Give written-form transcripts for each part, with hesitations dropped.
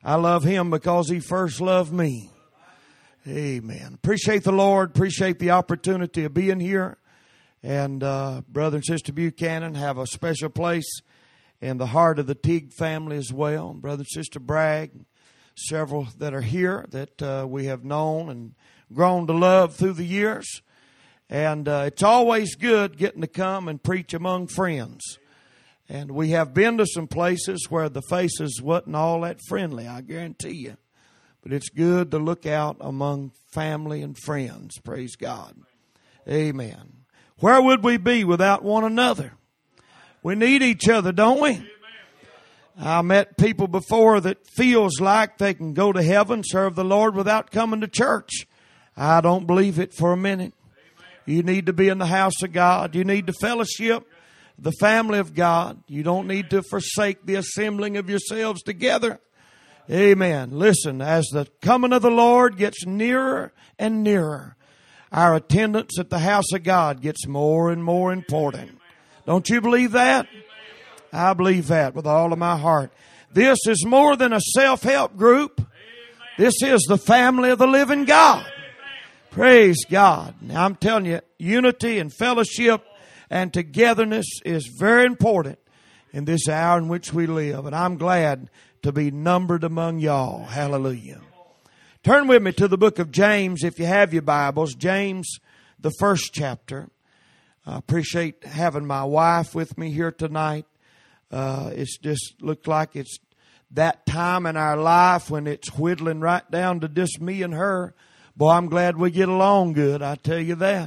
I love Him because He first loved me. Amen. Appreciate the Lord. Appreciate the opportunity of being here. And Brother and Sister Buchanan have a special place in the heart of the Teague family as well. Brother and Sister Bragg, several that are here that we have known and grown to love through the years. And it's always good getting to come and preach among friends. And we have been to some places where the faces wasn't all that friendly, I guarantee you. But it's good to look out among family and friends. Praise God. Amen. Where would we be without one another? We need each other, don't we? I met people before that feels like they can go to heaven, serve the Lord without coming to church. I don't believe it for a minute. You need to be in the house of God. You need to fellowship the family of God. You don't need to forsake the assembling of yourselves together. Amen. Listen, as the coming of the Lord gets nearer and nearer, our attendance at the house of God gets more and more important. Don't you believe that? I believe that with all of my heart. This is more than a self-help group. This is the family of the living God. Praise God. Now I'm telling you, unity and fellowship and togetherness is very important in this hour in which we live. And I'm glad to be numbered among y'all. Hallelujah. Turn with me to the book of James if you have your Bibles. James, the first chapter. I appreciate having my wife with me here tonight. It's just looked like it's that time in our life when it's whittling right down to just me and her. Boy, I'm glad we get along good, I tell you that.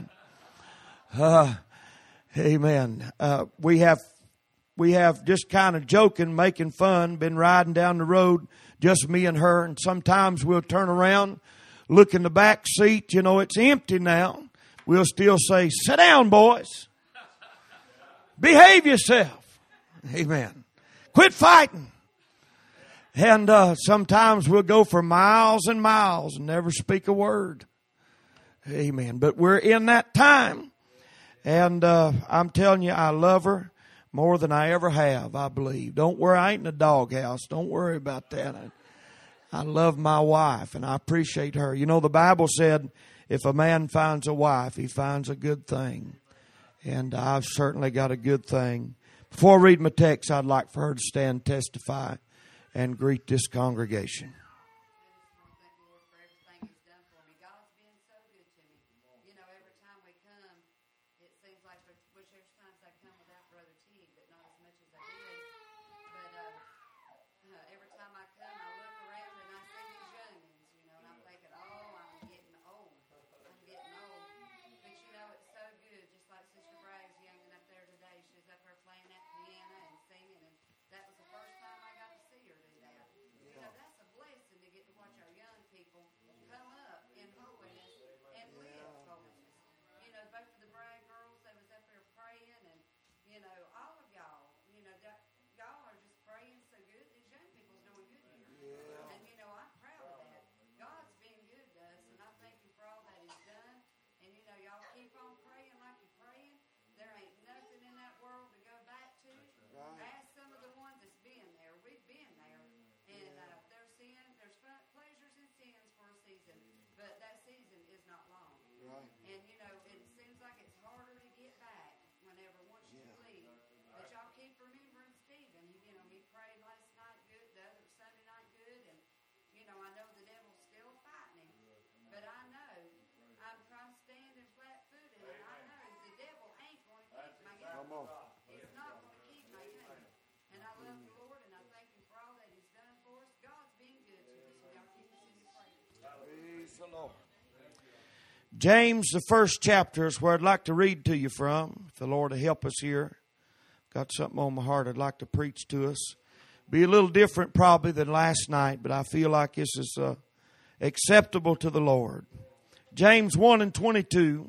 Amen. We have just kind of joking, making fun, been riding down the road, just me and her, and sometimes we'll turn around, look in the back seat, you know, it's empty now. We'll still say, sit down, boys. Behave yourself. Amen. Quit fighting. And sometimes we'll go for miles and miles and never speak a word. Amen. But we're in that time. And I'm telling you, I love her more than I ever have, I believe. Don't worry, I ain't in a doghouse. Don't worry about that. I love my wife and I appreciate her. You know, the Bible said, if a man finds a wife, he finds a good thing. And I've certainly got a good thing. Before I read my text, I'd like for her to stand, testify, and greet this congregation. James, the first chapter is where I'd like to read to you from. If the Lord will help us here. Got something on my heart I'd like to preach to us. Be a little different probably than last night, but I feel like this is acceptable to the Lord. James 1 and 22.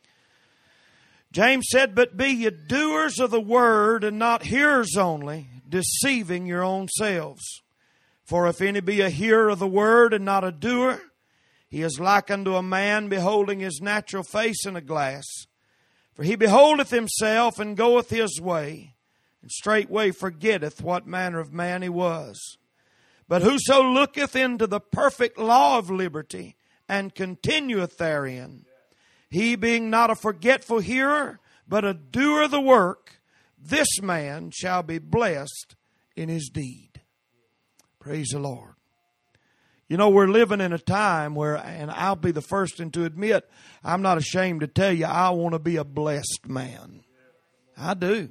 James said, but be ye doers of the word and not hearers only, deceiving your own selves. For if any be a hearer of the word and not a doer, he is like unto a man beholding his natural face in a glass. For he beholdeth himself and goeth his way, and straightway forgetteth what manner of man he was. But whoso looketh into the perfect law of liberty and continueth therein, he being not a forgetful hearer, but a doer of the work, this man shall be blessed in his deed. Praise the Lord. You know, we're living in a time where, and I'll be the first one to admit, I'm not ashamed to tell you, I want to be a blessed man. I do.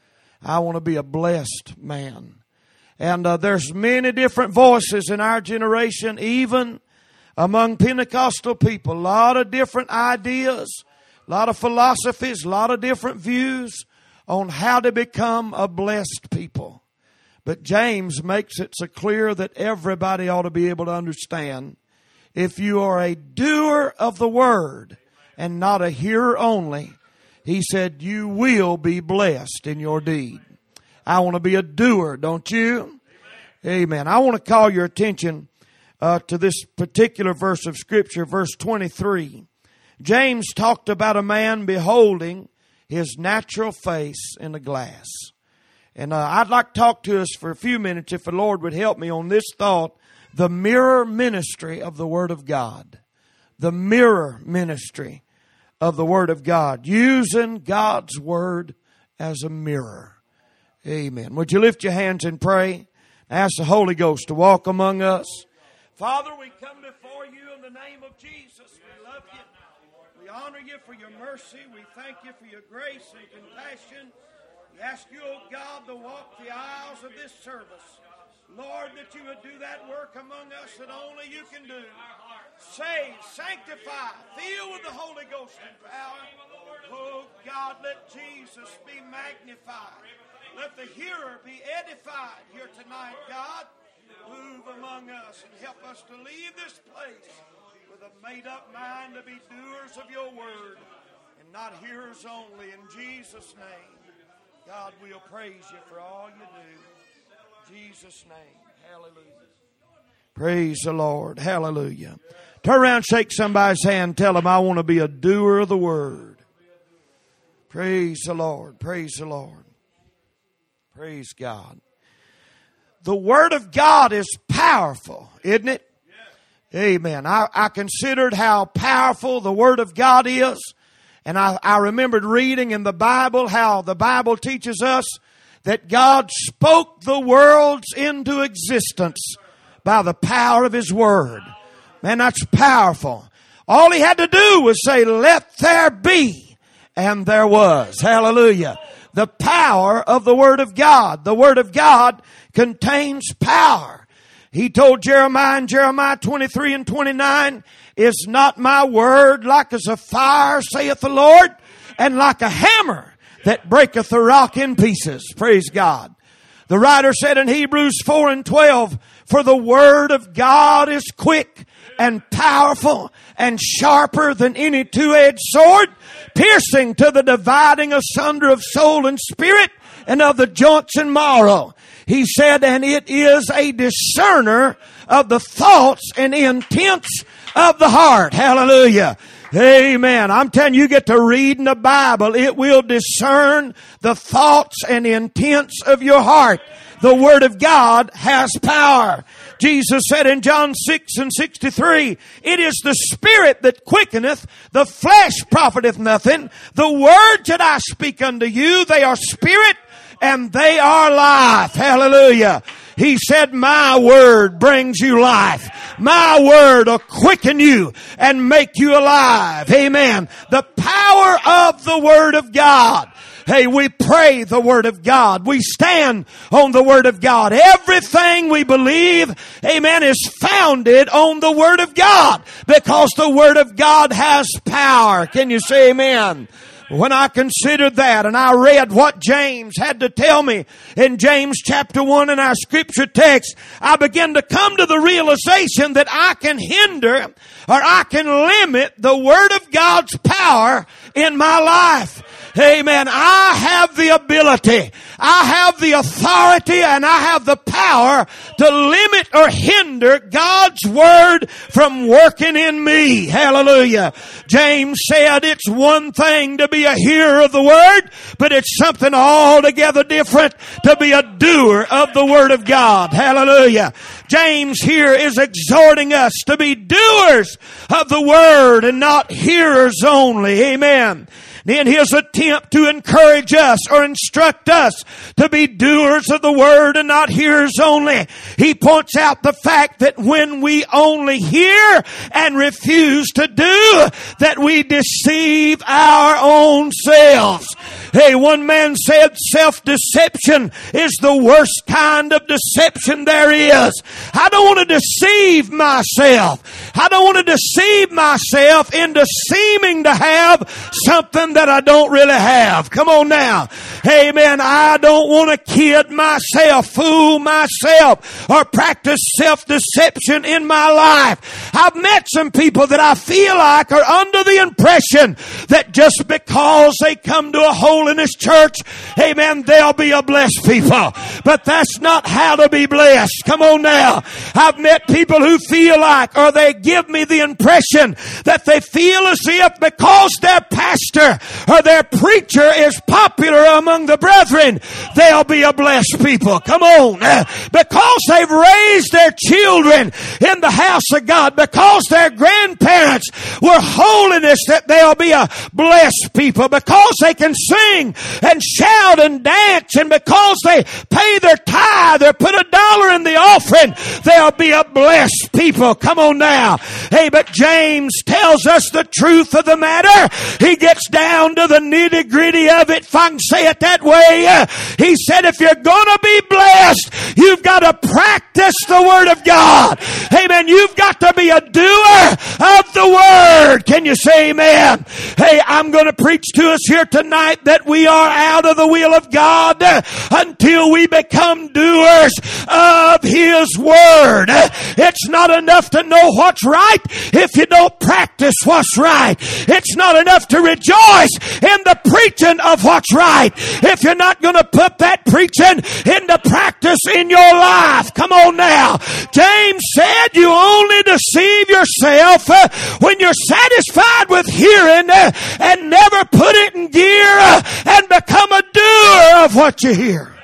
I want to be a blessed man. And there's many different voices in our generation, even among Pentecostal people. A lot of different ideas, a lot of philosophies, a lot of different views on how to become a blessed people. But James makes it so clear that everybody ought to be able to understand. If you are a doer of the word and not a hearer only, he said, you will be blessed in your deed. I want to be a doer, don't you? Amen. I want to call your attention to this particular verse of Scripture, verse 23. James talked about a man beholding his natural face in a glass. And I'd like to talk to us for a few minutes, if the Lord would help me, on this thought, the mirror ministry of the Word of God. The mirror ministry of the Word of God. Using God's Word as a mirror. Amen. Would you lift your hands and pray? Ask the Holy Ghost to walk among us. Father, we come before you in the name of Jesus. We love you. We honor you for your mercy. We thank you for your grace and compassion. We ask you, oh God, to walk the aisles of this service. Lord, that you would do that work among us that only you can do. Save, sanctify, fill with the Holy Ghost and power. Oh God, let Jesus be magnified. Let the hearer be edified here tonight, God. Move among us and help us to leave this place with a made-up mind to be doers of your word and not hearers only. In Jesus' name. God, we'll praise you for all you do. In Jesus' name. Hallelujah. Praise the Lord. Hallelujah. Turn around, shake somebody's hand, tell them, I want to be a doer of the word. Praise the Lord. Praise the Lord. Praise God. The Word of God is powerful, isn't it? Amen. I considered how powerful the Word of God is. And I remembered reading in the Bible how the Bible teaches us that God spoke the worlds into existence by the power of His Word. Man, that's powerful. All He had to do was say, let there be. And there was. Hallelujah. The power of the Word of God. The Word of God contains power. He told Jeremiah in Jeremiah 23 and 29, is not my word like as a fire, saith the Lord, and like a hammer that breaketh the rock in pieces. Praise God. The writer said in Hebrews 4 and 12, for the word of God is quick and powerful and sharper than any two-edged sword, piercing to the dividing asunder of soul and spirit and of the joints and marrow. He said, and it is a discerner of the thoughts and intents of the heart. Hallelujah. Amen. I'm telling you, you get to read in the Bible. It will discern the thoughts and intents of your heart. The Word of God has power. Jesus said in John 6 and 63, it is the Spirit that quickeneth, the flesh profiteth nothing. The words that I speak unto you, they are spirit and they are life. Hallelujah. He said, my word brings you life. My word will quicken you and make you alive. Amen. The power of the Word of God. Hey, we pray the Word of God. We stand on the Word of God. Everything we believe, amen, is founded on the Word of God because the Word of God has power. Can you say amen? When I considered that and I read what James had to tell me in James chapter 1 in our scripture text, I began to come to the realization that I can hinder or I can limit the Word of God's power in my life. Amen. I have the ability, I have the authority, and I have the power to limit or hinder God's Word from working in me. Hallelujah. James said it's one thing to be a hearer of the Word, but it's something altogether different to be a doer of the Word of God. Hallelujah. James here is exhorting us to be doers of the Word and not hearers only. Amen. In his attempt to encourage us or instruct us to be doers of the Word and not hearers only, he points out the fact that when we only hear and refuse to do, that we deceive our own selves. Hey, one man said self-deception is the worst kind of deception there is. I don't want to deceive myself. I don't want to deceive myself into seeming to have something that I don't really have. Come on now. Amen. I don't want to kid myself, fool myself, or practice self-deception in my life. I've met some people that I feel like are under the impression that just because they come to a holiness church, amen, they'll be a blessed people. But that's not how to be blessed. Come on now. I've met people who feel like, or they give me the impression that they feel as if because their pastor or their preacher is popular among the brethren, they'll be a blessed people. Come on. Because they've raised their children in the house of God, because their grandparents were holiness, that they'll be a blessed people. Because they can sing and shout and dance, and because they pay their tithe or put $1 in the offering, they'll be a blessed people. Come on now. Hey, but James tells us the truth of the matter. He gets down to the nitty-gritty of it, if I can say it that way. He said, if you're going to be blessed, you've got to practice the Word of God. Amen. You've got to be a doer of the Word. Can you say amen? Hey, I'm going to preach to us here tonight that we are out of the will of God until we become doers of His Word. It's not enough to know what's right if you don't practice what's right. It's not enough to rejoice in the preaching of what's right if you're not going to put that preaching into practice in your life. Come on now. James said you only deceive yourself when you're satisfied with hearing and never put it in gear and become a doer of what you hear.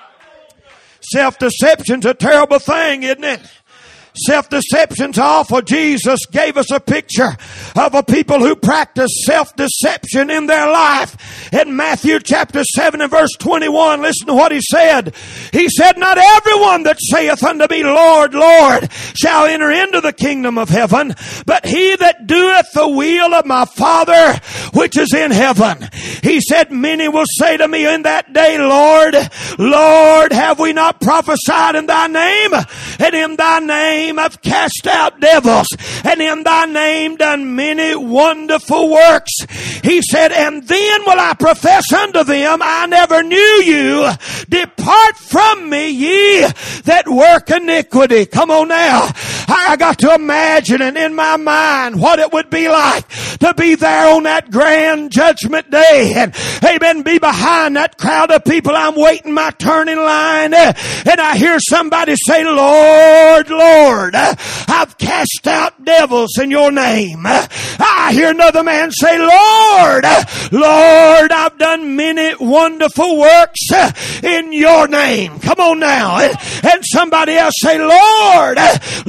Self-deception's a terrible thing, isn't it? Self-deception's awful. Jesus gave us a picture of a people who practice self-deception in their life. In Matthew chapter 7 and verse 21, listen to what He said. He said, not everyone that saith unto me, Lord, Lord, shall enter into the kingdom of heaven, but he that doeth the will of my Father which is in heaven. He said, many will say to me in that day, Lord, Lord, have we not prophesied in thy name? And in thy name I've cast out devils, and in thy name done many wonderful works. He said, and then will I profess unto them, I never knew you. Depart from me, ye that work iniquity. Come on now. I got to imagine and in my mind what it would be like to be there on that grand judgment day and, amen, be behind that crowd of people. I'm waiting my turn in line, and I hear somebody say, Lord, Lord, I've cast out devils in your name. I hear another man say, Lord, Lord, I've done many wonderful works in your name. Come on now. And somebody else say, Lord,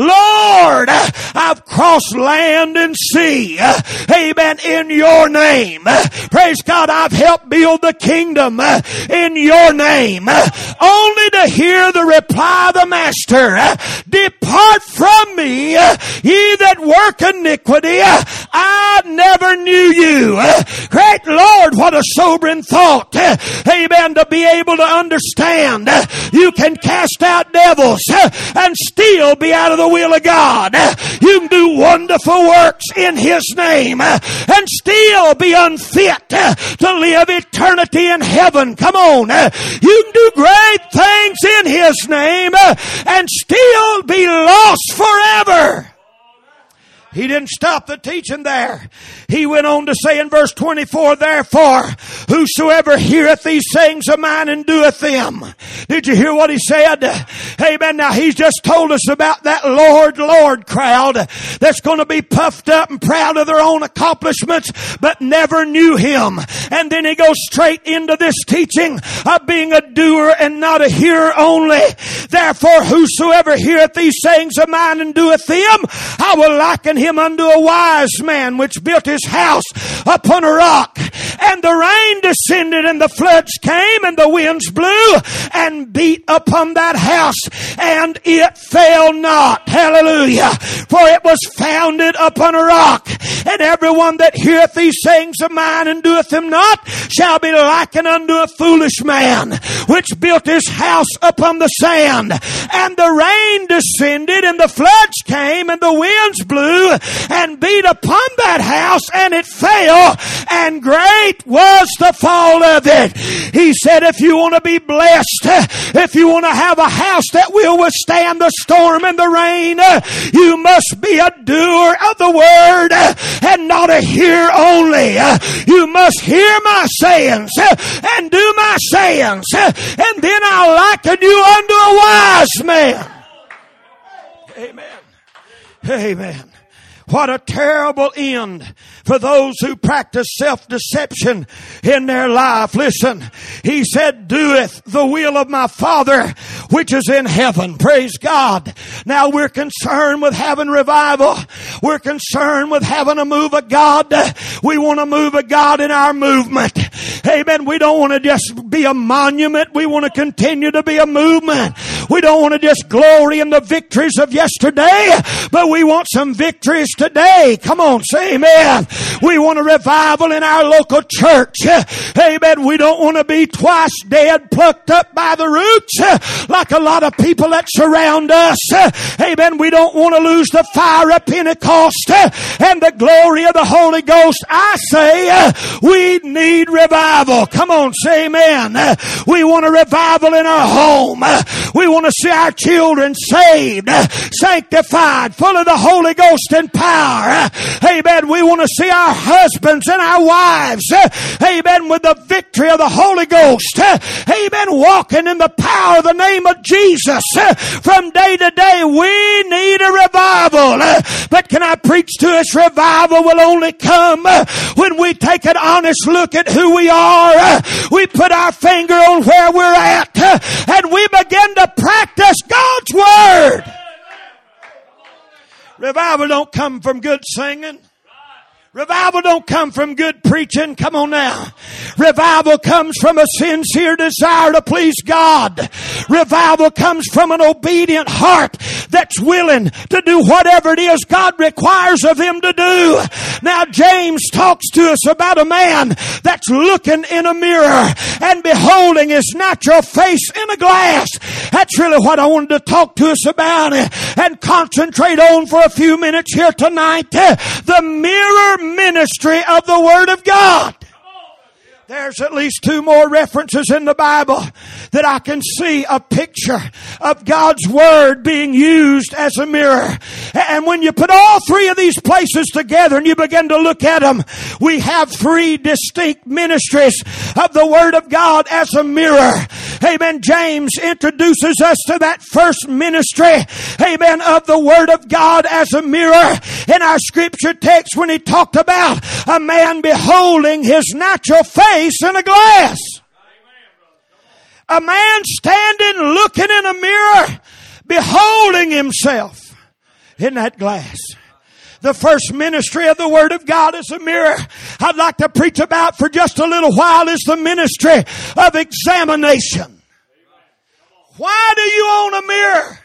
Lord, I've crossed land and sea. Amen. In your name. Praise God. I've helped build the kingdom in your name. Only to hear the reply of the Master, depart from me, ye that work iniquity. I never knew you. Great Lord, what a sobering thought. Amen. To be able to understand you can cast out devils and still be out of the will of God. You can do wonderful works in His name and still be unfit to live eternity in heaven. Come on. You can do great things in His name and still be lost forever. He didn't stop the teaching there. He went on to say in verse 24, therefore, whosoever heareth these sayings of mine and doeth them. Did you hear what he said? Amen. Now he's just told us about that Lord, Lord crowd that's going to be puffed up and proud of their own accomplishments, but never knew him. And then he goes straight into this teaching of being a doer and not a hearer only. Therefore, whosoever heareth these sayings of mine and doeth them, I will liken him unto a wise man which built his house upon a rock. And the rain descended and the floods came and the winds blew and beat upon that house, and it fell not. Hallelujah. For it was founded upon a rock. And everyone that heareth these sayings of mine and doeth them not shall be likened unto a foolish man which built his house upon the sand. And the rain descended and the floods came and the winds blew and beat upon that house, and it fell, and great was the fall of it. He said, if you want to be blessed, if you want to have a house that will withstand the storm and the rain, you must be a doer of the word and not a hearer only. You must hear my sayings and do my sayings, and then I'll liken you unto a wise man. Amen. Amen. What a terrible end for those who practice self-deception in their life. Listen, he said, doeth the will of my Father which is in heaven. Praise God. Now we're concerned with having revival. We're concerned with having a move of God. We want a move of God in our movement. Amen. We don't want to just be a monument. We want to continue to be a movement. We don't want to just glory in the victories of yesterday, but we want some victories today. Come on, say amen. We want a revival in our local church. Amen. We don't want to be twice dead, plucked up by the roots like a lot of people that surround us. Amen. We don't want to lose the fire of Pentecost and the glory of the Holy Ghost. I say we need revival. Come on, say amen. We want a revival in our home. We want to see our children saved, sanctified, full of the Holy Ghost and power. Amen. We want to see our husbands and our wives, amen, with the victory of the Holy Ghost, amen, walking in the power of the name of Jesus. From day to day, we need a revival. But can I preach to us? Revival will only come when we take an honest look at who we are. We put our finger on where we're at, and we begin to practice God's Word. Revival don't come from good singing. Revival don't come from good preaching. Come on now. Revival comes from a sincere desire to please God. Revival comes from an obedient heart that's willing to do whatever it is God requires of him to do. Now James talks to us about a man that's looking in a mirror and beholding his natural face in a glass. That's really what I wanted to talk to us about and concentrate on for a few minutes here tonight. The mirror ministry of the Word of God. There's at least two more references in the Bible that I can see a picture of God's Word being used as a mirror. And when you put all three of these places together and you begin to look at them, we have three distinct ministries of the Word of God as a mirror. Amen. James introduces us to that first ministry, amen, of the Word of God as a mirror in our scripture text when he talked about a man beholding his natural face in a glass. A man standing looking in a mirror, beholding himself in that glass. The first ministry of the Word of God is a mirror. I'd like to preach about for just a little while is the ministry of examination. Why do you own a mirror?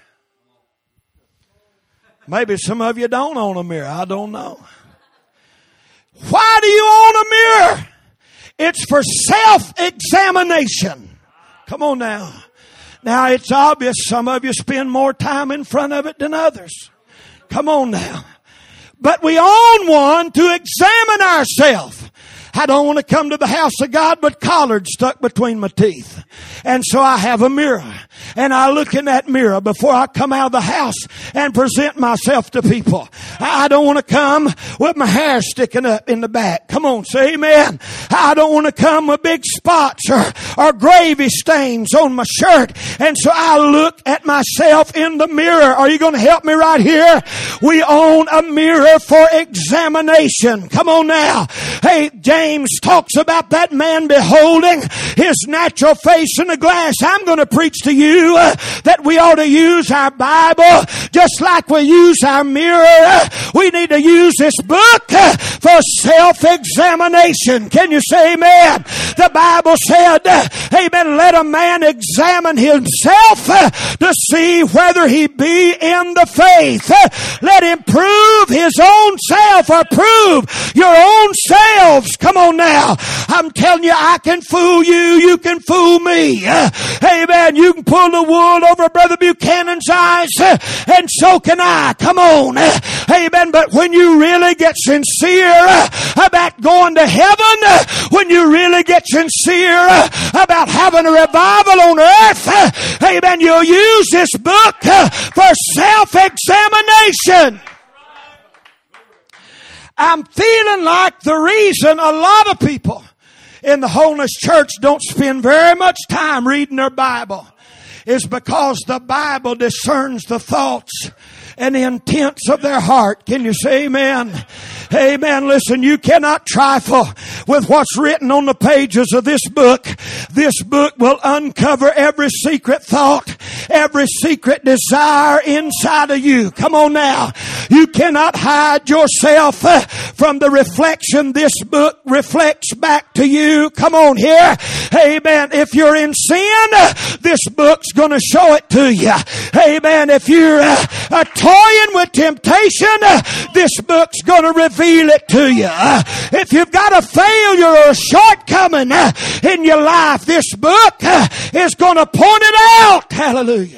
Maybe some of you don't own a mirror. I don't know. Why do you own a mirror? It's for self-examination. Come on now. Now it's obvious some of you spend more time in front of it than others. Come on now. But we own one to examine ourselves. I don't want to come to the house of God with collards stuck between my teeth. And so I have a mirror. And I look in that mirror before I come out of the house and present myself to people. I don't want to come with my hair sticking up in the back. Come on, say amen. I don't want to come with big spots or gravy stains on my shirt. And so I look at myself in the mirror. Are you going to help me right here? We own a mirror for examination. Come on now. Hey, James talks about that man beholding his natural face in the glass. I'm going to preach to you that we ought to use our Bible just like we use our mirror. We need to use this book for self-examination. Can you say amen? The Bible said, amen, let a man examine himself to see whether he be in the faith. Let him prove his own self or prove your own selves. Come on now. I'm telling you, I can fool you. You can fool me. Amen. You can pull the wool over Brother Buchanan's eyes, and so can I. Come on. Amen. But when you really get sincere about going to heaven, when you really get sincere about having a revival on earth, amen, you'll use this book for self-examination. I'm feeling like the reason a lot of people in the Holiness Church don't spend very much time reading their Bible is because the Bible discerns the thoughts and the intents of their heart. Can you say amen? Amen. Listen, you cannot trifle with what's written on the pages of this book. This book will uncover every secret thought, every secret desire inside of you. Come on now. You cannot hide yourself from the reflection this book reflects back to you. Come on here. Amen. If you're in sin, this book's going to show it to you. Amen. If you're toying with temptation, this book's going to reveal it to you. If you've got a failure or a shortcoming in your life, this book is going to point it out. Hallelujah.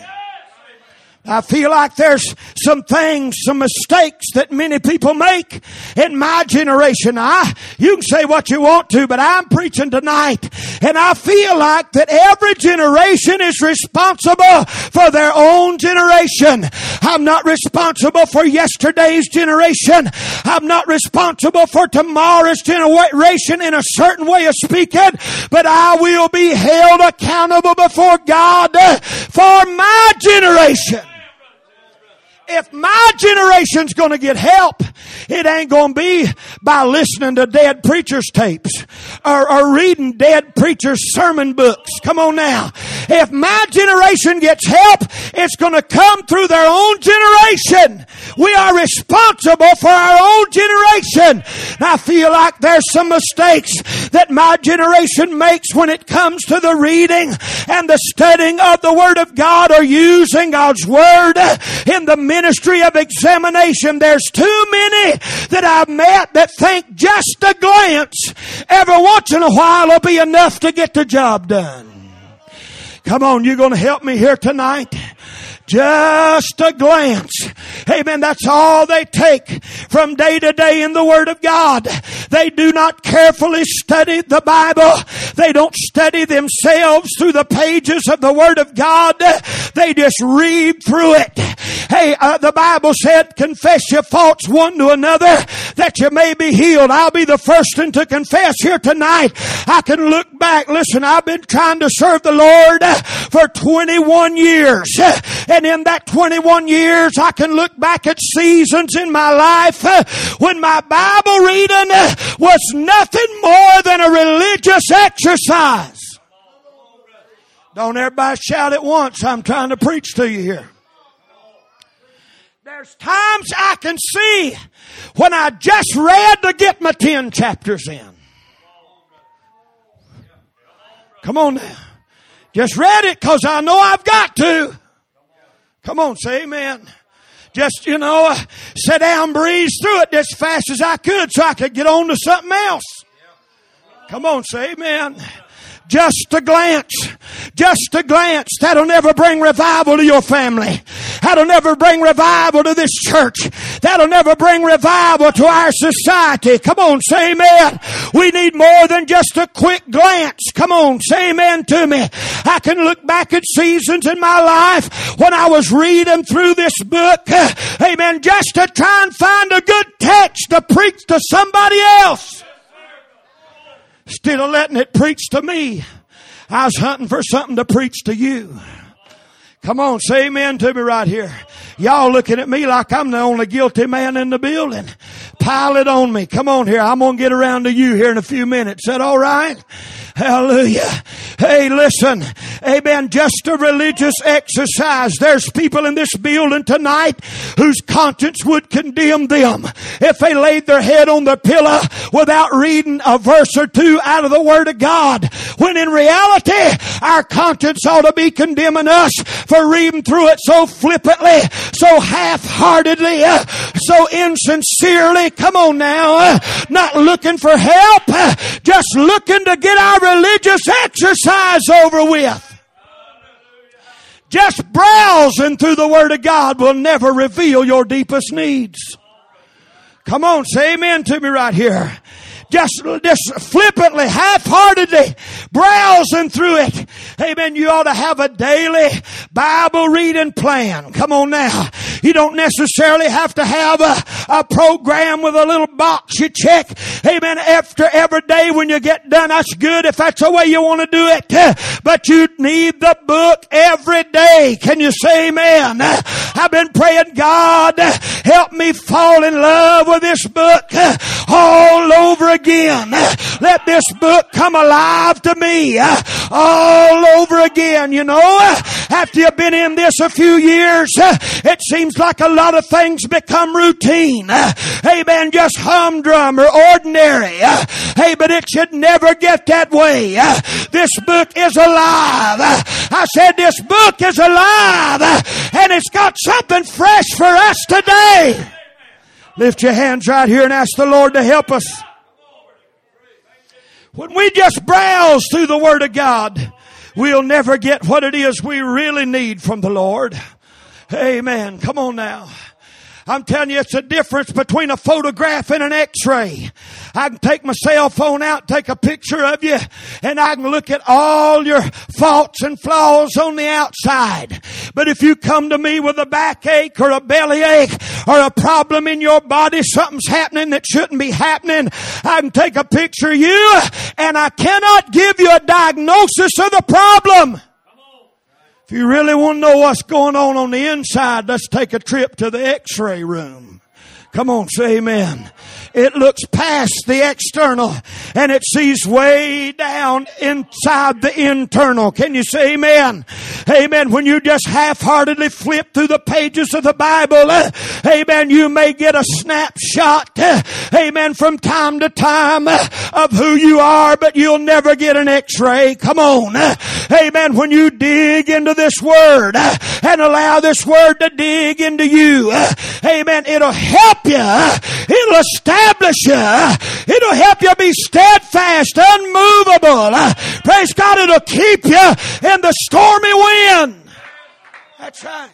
I feel like there's some things, some mistakes that many people make in my generation. You can say what you want to, but I'm preaching tonight. And I feel like that every generation is responsible for their own generation. I'm not responsible for yesterday's generation. I'm not responsible for tomorrow's generation in a certain way of speaking, but I will be held accountable before God for my generation. If my generation's going to get help, it ain't going to be by listening to dead preachers' tapes or reading dead preachers' sermon books. Come on now. If my generation gets help, it's going to come through their own generation. We are responsible for our own generation. And I feel like there's some mistakes that my generation makes when it comes to the reading and the studying of the Word of God or using God's Word in the ministry of examination. There's too many that I've met that think just a glance every once in a while will be enough to get the job done. Come on, you're going to help me here tonight. Just a glance. Amen. That's all they take from day to day in the Word of God. They do not carefully study the Bible. They don't study themselves through the pages of the Word of God. They just read through it. Hey, the Bible said, confess your faults one to another that you may be healed. I'll be the first one to confess here tonight. I can look back. Listen, I've been trying to serve the Lord for 21 years. And in that 21 years, I can look back at seasons in my life when my Bible reading was nothing more than a religious exercise. Don't everybody shout at once. I'm trying to preach to you here. There's times I can see when I just read to get my 10 chapters in. Come on now. Just read it because I know I've got to. Come on, say amen. Just, sit down, breeze through it as fast as I could so I could get on to something else. Come on, say amen. Just a glance. Just a glance. That'll never bring revival to your family. That'll never bring revival to this church. That'll never bring revival to our society. Come on, say amen. We need more than just a quick glance. Come on, say amen to me. I can look back at seasons in my life when I was reading through this book, amen, just to try and find a good text to preach to somebody else. Instead of letting it preach to me, I was hunting for something to preach to you. Come on, say amen to me right here. Y'all looking at me like I'm the only guilty man in the building. Pile it on me. Come on here. I'm going to get around to you here in a few minutes. Is that all right? Hallelujah. Hey, listen. Amen. Just a religious exercise. There's people in this building tonight whose conscience would condemn them if they laid their head on the pillow without reading a verse or two out of the Word of God. When in reality, our conscience ought to be condemning us for reading through it so flippantly, so half-heartedly, so insincerely. Come on now. Not looking for help. Just looking to get our religious exercise over with. Just browsing through the Word of God will never reveal your deepest needs. Come on, say amen to me right here. Just flippantly, half-heartedly browsing through it. Amen. You ought to have a daily Bible reading plan. Come on now. You don't necessarily have to have a program with a little box you check. Amen. After every day when you get done, that's good if that's the way you want to do it. But you need the book every day. Can you say amen? I've been praying, God, help me fall in love with this book all over again. Let this book come alive to me all over again. You know, after you've been in this a few years, it seems like a lot of things become routine. Amen. Just humdrum or ordinary. Hey, but it should never get that way. This book is alive. I said this book is alive, and it's got something fresh for us today. Lift your hands right here and ask the Lord to help us. When we just browse through the Word of God, we'll never get what it is we really need from the Lord. Amen. Come on now. I'm telling you, it's a difference between a photograph and an x-ray. I can take my cell phone out, take a picture of you, and I can look at all your faults and flaws on the outside. But if you come to me with a backache or a bellyache or a problem in your body, something's happening that shouldn't be happening, I can take a picture of you, and I cannot give you a diagnosis of the problem. If you really want to know what's going on the inside, let's take a trip to the x-ray room. Come on, say amen. It looks past the external and it sees way down inside the internal. Can you say amen? Amen. When you just half-heartedly flip through the pages of the Bible, amen, you may get a snapshot, amen, from time to time of who you are, but you'll never get an x-ray. Come on. Amen. When you dig into this Word and allow this Word to dig into you, amen, it'll help you. It'll establish you. It'll help you be steadfast, unmovable. Praise God, it'll keep you in the stormy wind. That's right.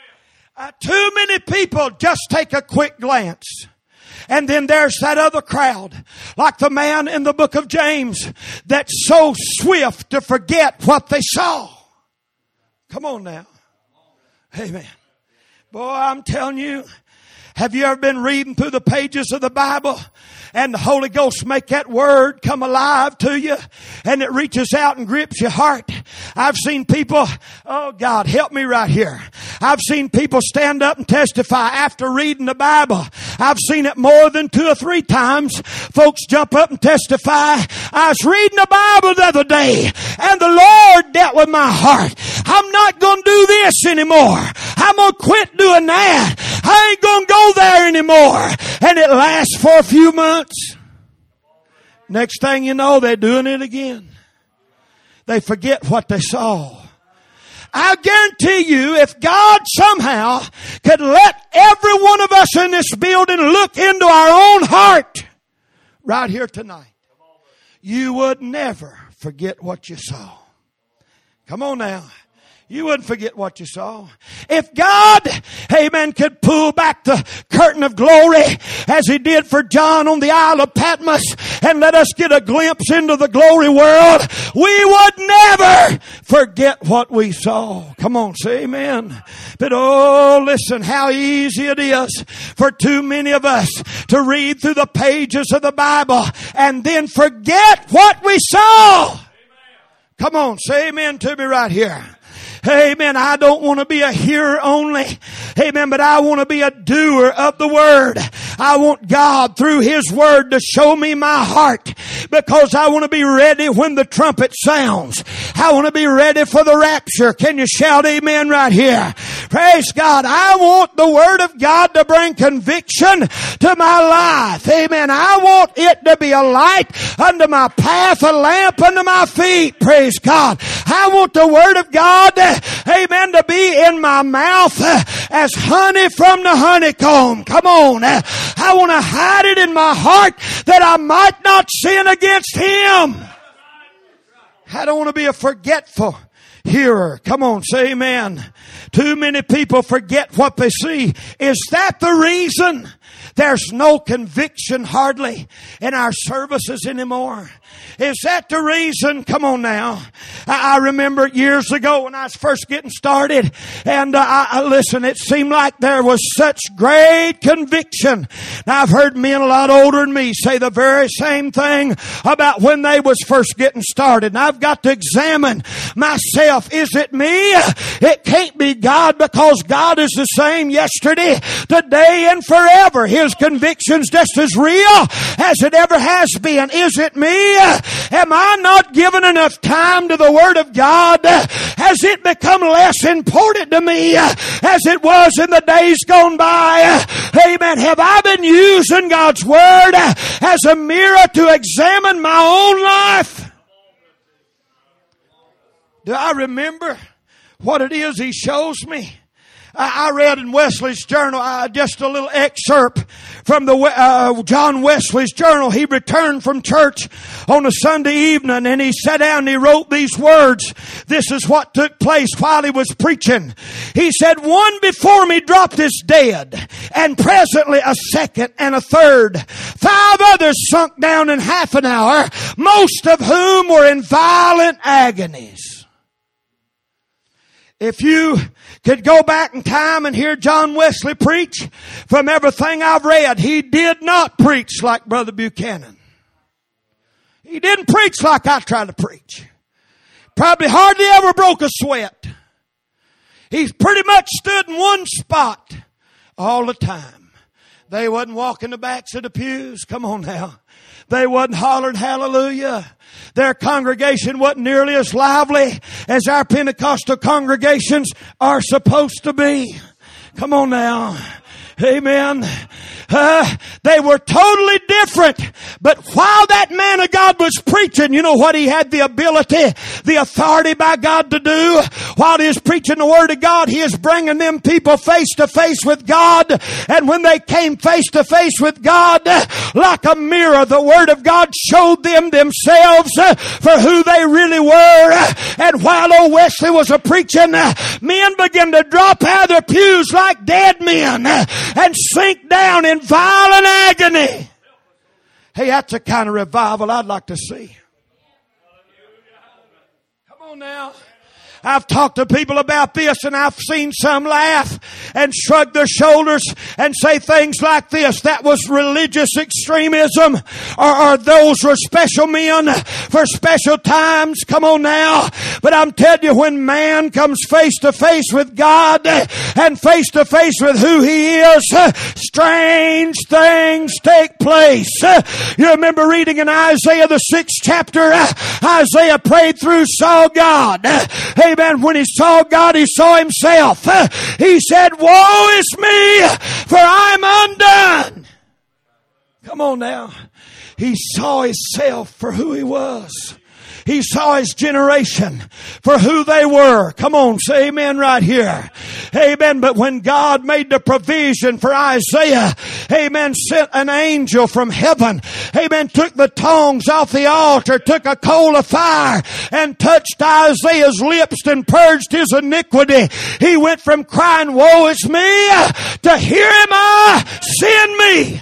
Too many people just take a quick glance. And then there's that other crowd, like the man in the book of James, that's so swift to forget what they saw. Come on now. Amen. Boy, I'm telling you, have you ever been reading through the pages of the Bible and the Holy Ghost make that Word come alive to you and it reaches out and grips your heart? I've seen people, oh God, help me right here. I've seen people stand up and testify after reading the Bible. I've seen it more than 2 or 3 times. Folks jump up and testify. I was reading the Bible the other day and the Lord dealt with my heart. I'm not going to do this anymore. I'm going to quit doing that. I ain't going to go there anymore. And it lasts for a few months. Next thing you know, they're doing it again. They forget what they saw. I guarantee you, if God somehow could let every one of us in this building look into our own heart right here tonight, you would never forget what you saw. Come on now. You wouldn't forget what you saw. If God, amen, could pull back the curtain of glory as He did for John on the Isle of Patmos and let us get a glimpse into the glory world, we would never forget what we saw. Come on, say amen. But oh, listen how easy it is for too many of us to read through the pages of the Bible and then forget what we saw. Come on, say amen to me right here. Amen. I don't want to be a hearer only. Amen. But I want to be a doer of the Word. I want God through His Word to show me my heart, because I want to be ready when the trumpet sounds. I want to be ready for the rapture. Can you shout amen right here? Praise God. I want the Word of God to bring conviction to my life. Amen. I want it to be a light unto my path, a lamp unto my feet. Praise God. I want the Word of God, amen, to be in my mouth as honey from the honeycomb. Come on. I want to hide it in my heart that I might not sin against Him. I don't want to be a forgetful hearer. Come on, say amen. Too many people forget what they see. Is that the reason there's no conviction hardly in our services anymore? Is that the reason? Come on now. I remember years ago when I was first getting started, and listen, it seemed like there was such great conviction. Now I've heard men a lot older than me say the very same thing about when they was first getting started. And I've got to examine myself. Is it me? It can't be God, because God is the same yesterday, today, and forever. His conviction's just as real as it ever has been. Is it me? Am I not giving enough time to the Word of God? Has it become less important to me as it was in the days gone by? Amen. Have I been using God's Word as a mirror to examine my own life? Do I remember what it is He shows me? I read in Wesley's journal just a little excerpt from the John Wesley's journal. He returned from church on a Sunday evening, and he sat down and he wrote these words. This is what took place while he was preaching. He said, "One before me dropped as dead, and presently a second and a third. 5 others sunk down in half an hour, most of whom were in violent agonies." If you could go back in time and hear John Wesley preach, from everything I've read, he did not preach like Brother Buchanan. He didn't preach like I try to preach. Probably hardly ever broke a sweat. He pretty much stood in one spot all the time. They wasn't walking the backs of the pews. Come on now. They wasn't hollering hallelujah. Their congregation wasn't nearly as lively as our Pentecostal congregations are supposed to be. Come on now. Amen. They were totally different. But while that man of God was preaching, you know what he had the ability, the authority by God to do? While he is preaching the Word of God, he is bringing them people face to face with God. And when they came face to face with God, like a mirror, the Word of God showed them themselves for who they really were. And while old Wesley was a-preaching, men began to drop out of their pews like dead men and sink down in violent agony. Hey, that's the kind of revival I'd like to see. Come on now. I've talked to people about this, and I've seen some laugh and shrug their shoulders and say things like this: that was religious extremism, or those were special men for special times. Come on now. But I'm telling you, when man comes face to face with God and face to face with who He is, strange things take place. You remember reading in Isaiah the 6th chapter, Isaiah prayed through, saw God. Amen. When he saw God, he saw himself. He said, "Woe is me, for I'm undone." Come on now. He saw himself for who he was. He saw his generation for who they were. Come on, say amen right here. Amen. But when God made the provision for Isaiah, amen, sent an angel from heaven, amen, took the tongs off the altar, took a coal of fire and touched Isaiah's lips and purged his iniquity. He went from crying, woe is me, to here am I, send me.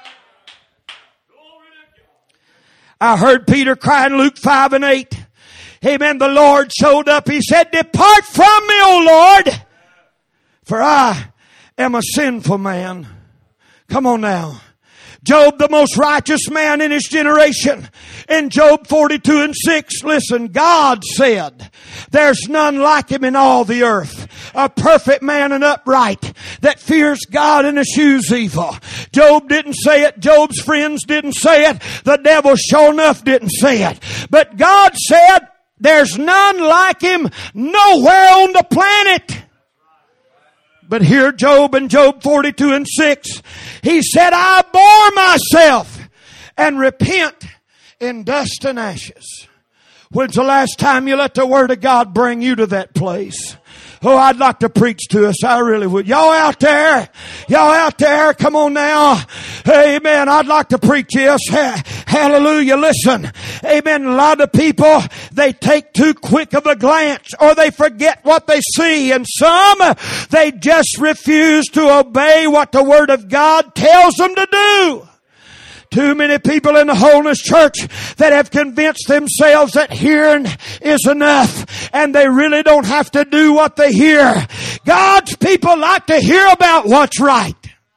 I heard Peter cry in Luke 5 and 8. Amen. The Lord showed up. He said, depart from me, O Lord, for I am a sinful man. Come on now. Job, the most righteous man in his generation. In Job 42 and 6, listen, God said, there's none like him in all the earth. A perfect man and upright that fears God and eschews evil. Job didn't say it. Job's friends didn't say it. The devil sure enough didn't say it. But God said, there's none like him nowhere on the planet. But here Job in Job 42 and 6, he said, I bore myself and repent in dust and ashes. When's the last time you let the Word of God bring you to that place? Oh, I'd like to preach to us. I really would. Y'all out there? Y'all out there? Come on now. Amen. I'd like to preach this. Hallelujah. Listen. Amen. A lot of people, they take too quick of a glance or they forget what they see. And some, they just refuse to obey what the Word of God tells them to do. Too many people in the Holiness Church that have convinced themselves that hearing is enough and they really don't have to do what they hear. God's people like to hear about what's right.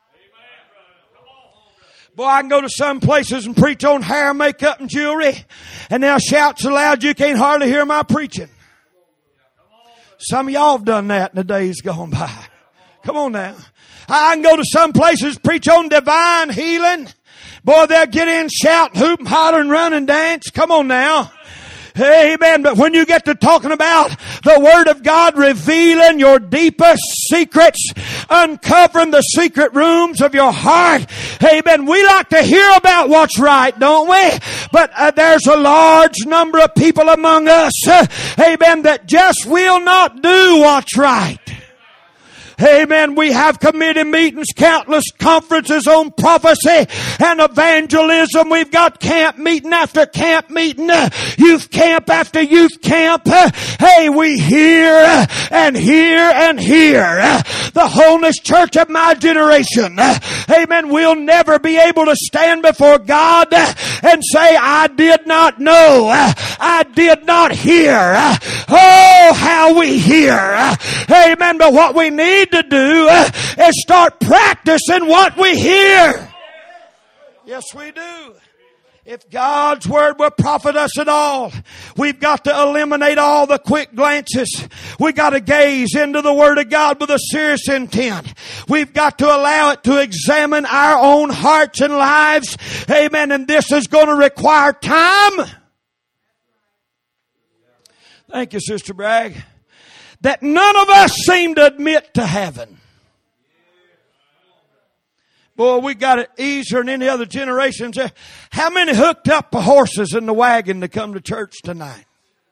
Boy, I can go to some places and preach on hair, makeup, and jewelry, and they'll shout so loud you can't hardly hear my preaching. Some of y'all have done that in the days gone by. Come on now. I can go to some places, preach on divine healing. Boy, they'll get in, shout, hoop, and holler, and run and dance. Come on now. Amen. But when you get to talking about the Word of God revealing your deepest secrets, uncovering the secret rooms of your heart, amen, we like to hear about what's right, don't we? But there's a large number of people among us, amen, that just will not do what's right. Amen. We have committee meetings, countless conferences on prophecy and evangelism. We've got camp meeting after camp meeting, youth camp after youth camp. Hey, we hear and hear and hear. The Holiness Church of my generation, amen, we'll never be able to stand before God and say, I did not know. I did not hear. Oh, how we hear. Amen. But what we need to do is start practicing what we hear. Yes, we do. If God's Word will profit us at all, we've got to eliminate all the quick glances. We've got to gaze into the Word of God with a serious intent. We've got to allow it to examine our own hearts and lives. Amen. And this is going to require time. Thank you, Sister Bragg. That none of us seem to admit to having. Boy, we got it easier than any other generations. How many hooked up the horses in the wagon to come to church tonight?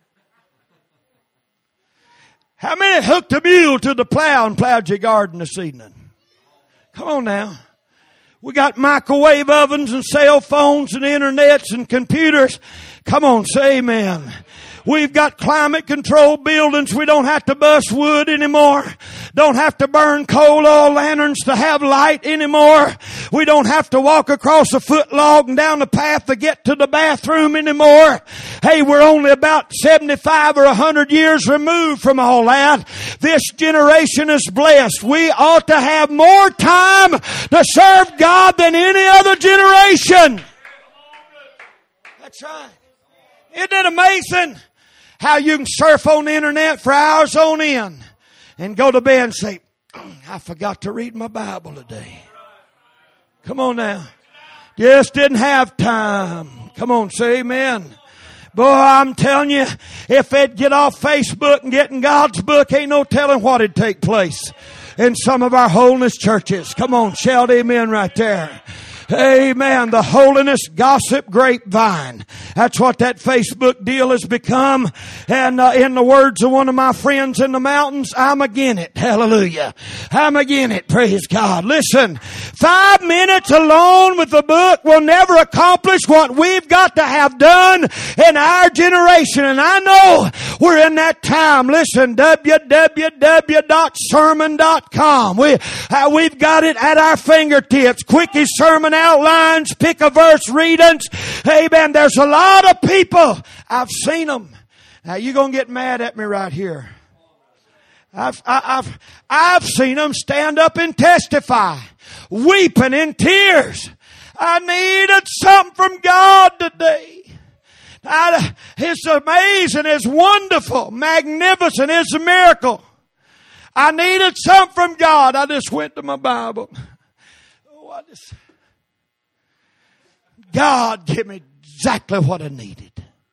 How many hooked a mule to the plow and plowed your garden this evening? Come on now. We got microwave ovens and cell phones and internets and computers. Come on, say amen. We've got climate controlled buildings. We don't have to bust wood anymore. Don't have to burn coal oil lanterns to have light anymore. We don't have to walk across a foot log and down the path to get to the bathroom anymore. Hey, we're only about 75 or 100 years removed from all that. This generation is blessed. We ought to have more time to serve God than any other generation. That's right. Isn't it amazing how you can surf on the internet for hours on end and go to bed and say, I forgot to read my Bible today. Come on now. Just didn't have time. Come on, say amen. Boy, I'm telling you, if they'd get off Facebook and get in God's book, ain't no telling what'd take place in some of our holiness churches. Come on, shout amen right there. Amen. The holiness gossip grapevine. That's what that Facebook deal has become. And in the words of one of my friends in the mountains, I'm again it. Hallelujah. I'm again it. Praise God. Listen, 5 minutes alone with the book will never accomplish what we've got to have done in our generation. And I know we're in that time. Listen, www.sermon.com. We've got it at our fingertips. Quickie sermon outlines, pick a verse readings. Amen. There's a lot of people. I've seen them. Now you're going to get mad at me right here. I've seen them stand up and testify, weeping in tears. I needed something from God today. It's amazing. It's wonderful. Magnificent. It's a miracle. I needed something from God. I just went to my Bible. God gave me exactly what I needed.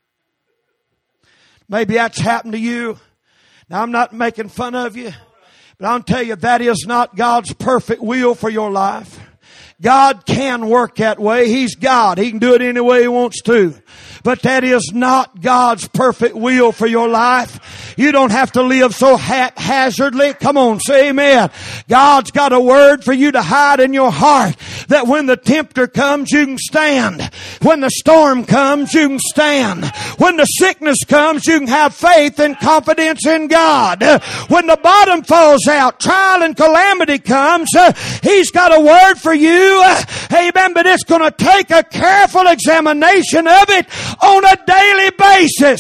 Maybe that's happened to you. Now, I'm not making fun of you, but I'll tell you that is not God's perfect will for your life. God can work that way. He's God. He can do it any way He wants to. But that is not God's perfect will for your life. You don't have to live so haphazardly. Come on, say amen. God's got a word for you to hide in your heart that when the tempter comes, you can stand. When the storm comes, you can stand. When the sickness comes, you can have faith and confidence in God. When the bottom falls out, trial and calamity comes, He's got a word for you. Amen. But it's going to take a careful examination of it on a daily basis.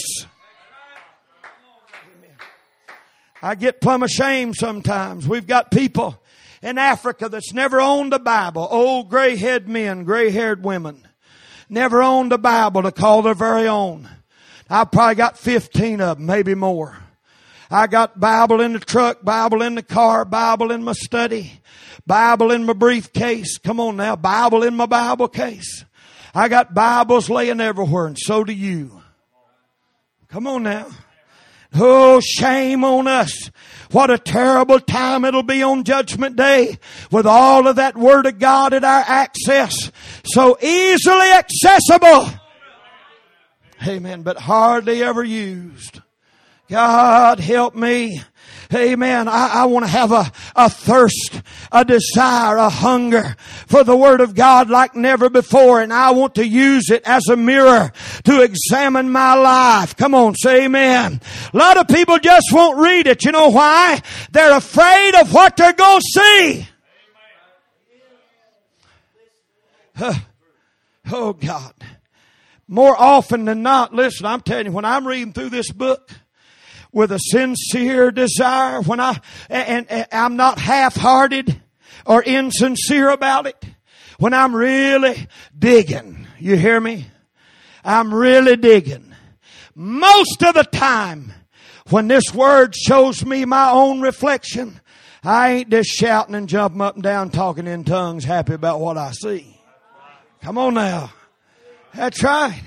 I get plumb ashamed sometimes. We've got people in Africa that's never owned a Bible. Old gray-haired men, gray-haired women. Never owned a Bible to call their very own. I've probably got 15 of them, maybe more. I got Bible in the truck, Bible in the car, Bible in my study, Bible in my briefcase. Come on now, Bible in my Bible case. I got Bibles laying everywhere, and so do you. Come on now. Oh, shame on us. What a terrible time it'll be on Judgment Day with all of that Word of God at our access. So easily accessible. Amen. But hardly ever used. God help me. Amen. I want to have a thirst, a desire, a hunger for the Word of God like never before. And I want to use it as a mirror to examine my life. Come on, say amen. A lot of people just won't read it. You know why? They're afraid of what they're going to see. Oh God. More often than not, listen, I'm telling you, when I'm reading through this book, with a sincere desire, when I'm not half-hearted or insincere about it, when I'm really digging, you hear me? I'm really digging. Most of the time, when this Word shows me my own reflection, I ain't just shouting and jumping up and down, talking in tongues, happy about what I see. Come on now. That's right.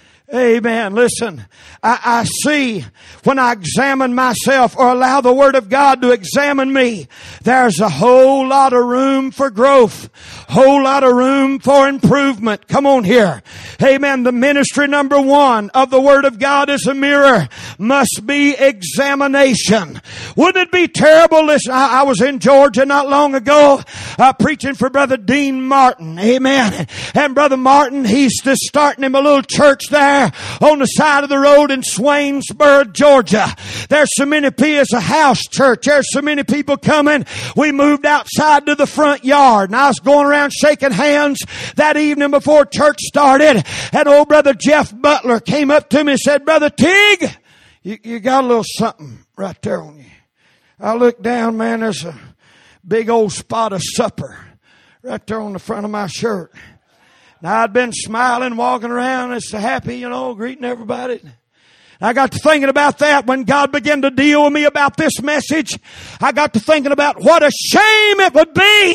Amen. Listen, I see when I examine myself or allow the Word of God to examine me, there's a whole lot of room for growth, whole lot of room for improvement. Come on here. Amen. The ministry number one of the Word of God as a mirror must be examination. Wouldn't it be terrible? Listen, I was in Georgia not long ago, preaching for Brother Dean Martin. Amen. And Brother Martin, he's just starting him a little church there on the side of the road in Swainsboro, Georgia. There's so many people. It's a house church. There's so many people coming. We moved outside to the front yard, and I was going around shaking hands that evening before church started. And old Brother Jeff Butler came up to me and said, "Brother Tig, you got a little something right there on you." I looked down, man, there's a big old spot of supper right there on the front of my shirt. Now, I'd been smiling, walking around, it's happy, greeting everybody. I got to thinking about that when God began to deal with me about this message. I got to thinking about what a shame it would be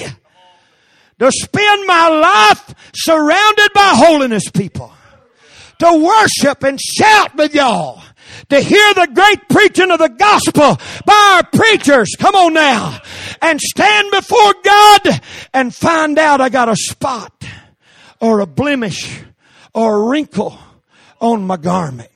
to spend my life surrounded by holiness people, to worship and shout with y'all, to hear the great preaching of the gospel by our preachers. Come on now. And stand before God and find out I got a spot or a blemish or a wrinkle on my garment.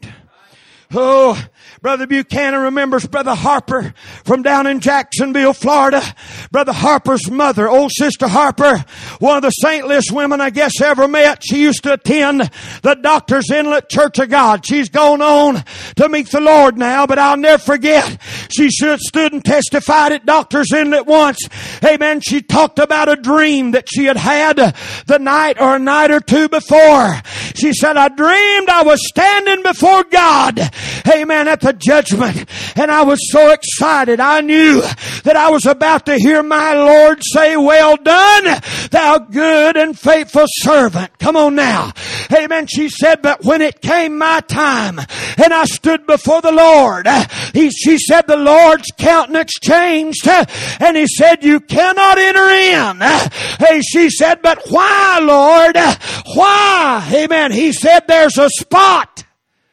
Oh, Brother Buchanan remembers Brother Harper from down in Jacksonville, Florida. Brother Harper's mother, old Sister Harper, one of the saintliest women I guess ever met. She used to attend the Doctors Inlet Church of God. She's gone on to meet the Lord now, but I'll never forget. She stood and testified at Doctors Inlet once. Amen. She talked about a dream that she had had the night or a night or two before. She said, I dreamed I was standing before God. Amen. At the judgment. And I was so excited. I knew that I was about to hear my Lord say, well done, thou good and faithful servant. Come on now. Amen. She said, but when it came my time and I stood before the Lord, she said the Lord's countenance changed and He said, you cannot enter in. Hey, she said, but why, Lord? Why? Amen. He said, there's a spot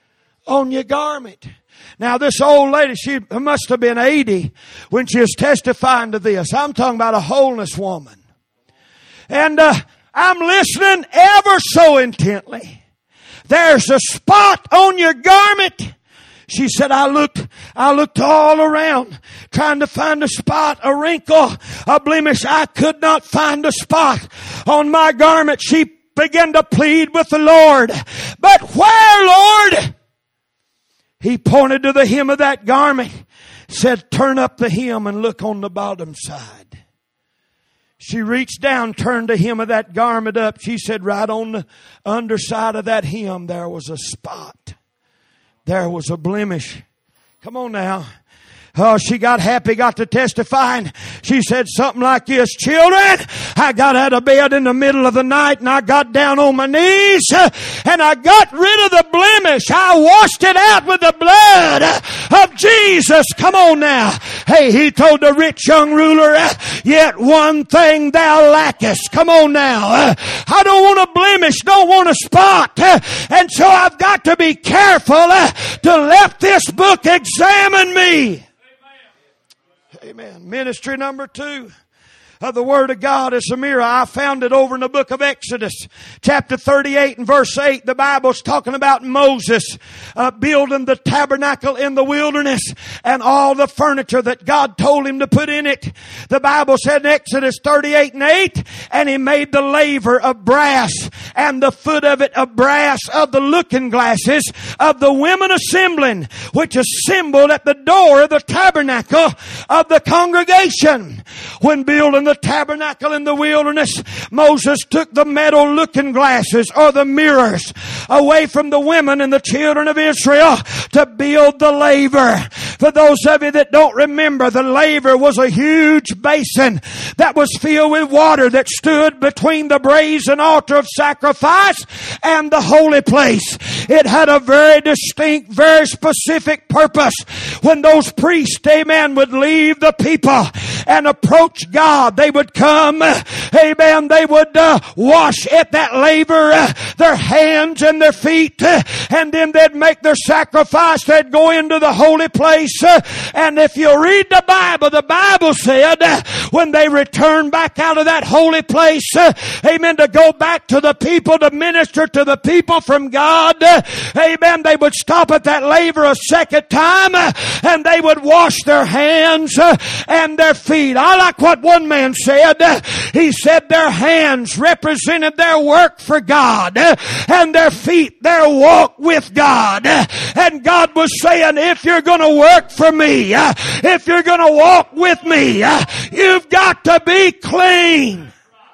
on your garment. Now this old lady, she must have been 80 when she was testifying to this. I'm talking about a wholeness woman. And I'm listening ever so intently. There's a spot on your garment. She said, I looked all around trying to find a spot, a wrinkle, a blemish. I could not find a spot on my garment. She began to plead with the Lord. But where, Lord? He pointed to the hem of that garment, said, turn up the hem and look on the bottom side. She reached down, turned the hem of that garment up. She said, right on the underside of that hem, there was a spot. There was a blemish. Come on now. Oh, she got happy, got to testifying. She said something like this, children, I got out of bed in the middle of the night and I got down on my knees and I got rid of the blemish. I washed it out with the blood of Jesus. Come on now. Hey, He told the rich young ruler, yet one thing thou lackest. Come on now. I don't want a blemish, don't want a spot. And so I've got to be careful to let this book examine me. Amen. Ministry number 2 of the Word of God is a mirror. I found it over in the book of Exodus, chapter 38 and verse 8. The Bible's talking about Moses building the tabernacle in the wilderness and all the furniture that God told him to put in it. The Bible said in Exodus 38 and 8, and he made the laver of brass and the foot of it of brass of the looking glasses of the women assembling, which assembled at the door of the tabernacle of the congregation. When building the tabernacle in the wilderness, Moses took the metal looking glasses or the mirrors away from the women and the children of Israel to build the laver. For those of you that don't remember, the laver was a huge basin that was filled with water that stood between the brazen altar of sacrifice and the holy place. It had a very distinct, very specific purpose. When those priests, amen, would leave the people and approach God, they would come, amen, they would wash at that laver their hands and their feet, and then they'd make their sacrifice. They'd go into the holy place, and if you read the Bible said when they returned back out of that holy place, amen, to go back to the people, to minister to the people from God, amen, they would stop at that laver a second time and they would wash their hands and their feet. I like what one man said. He said their hands represented their work for God and their feet their walk with God. And God was saying, if you're going to work for me, if you're going to walk with me, you've got to be clean.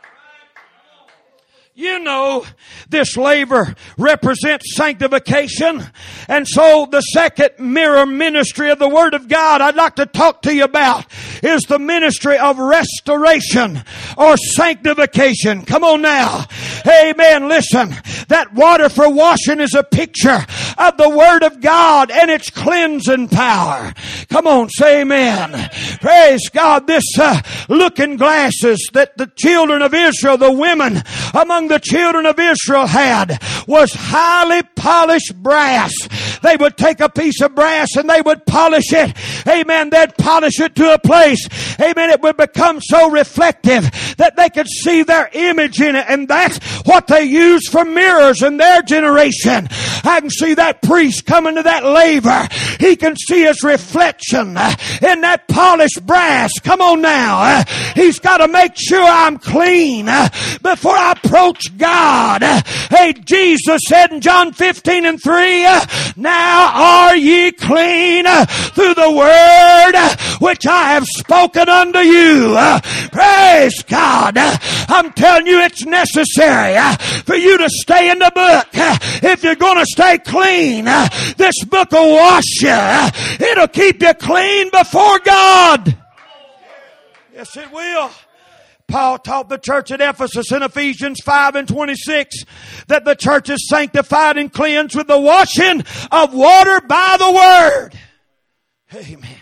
You know, this laver represents sanctification. And so the second mirror ministry of the Word of God I'd like to talk to you about is the ministry of restoration or sanctification. Come on now. Amen. Listen, that water for washing is a picture of the Word of God and its cleansing power. Come on, say amen. Praise God. This looking glasses that the children of Israel, the women among the children of Israel had, was highly polished brass they would take a piece of brass and they would polish it. Amen. They'd polish it to a place. Amen. It would become so reflective that they could see their image in it. And that's what they used for mirrors in their generation. I can see that priest coming to that laver. He can see his reflection in that polished brass. Come on now. He's got to make sure I'm clean before I approach God. Hey, Jesus said in John 15:3, now are ye clean through the word which I have spoken unto you. Praise God. I'm telling you, it's necessary for you to stay in the book. If you're going to stay clean, this book will wash you. It'll keep you clean before God. Yes, it will. Paul taught the church at Ephesus in Ephesians 5:26 that the church is sanctified and cleansed with the washing of water by the word. Amen.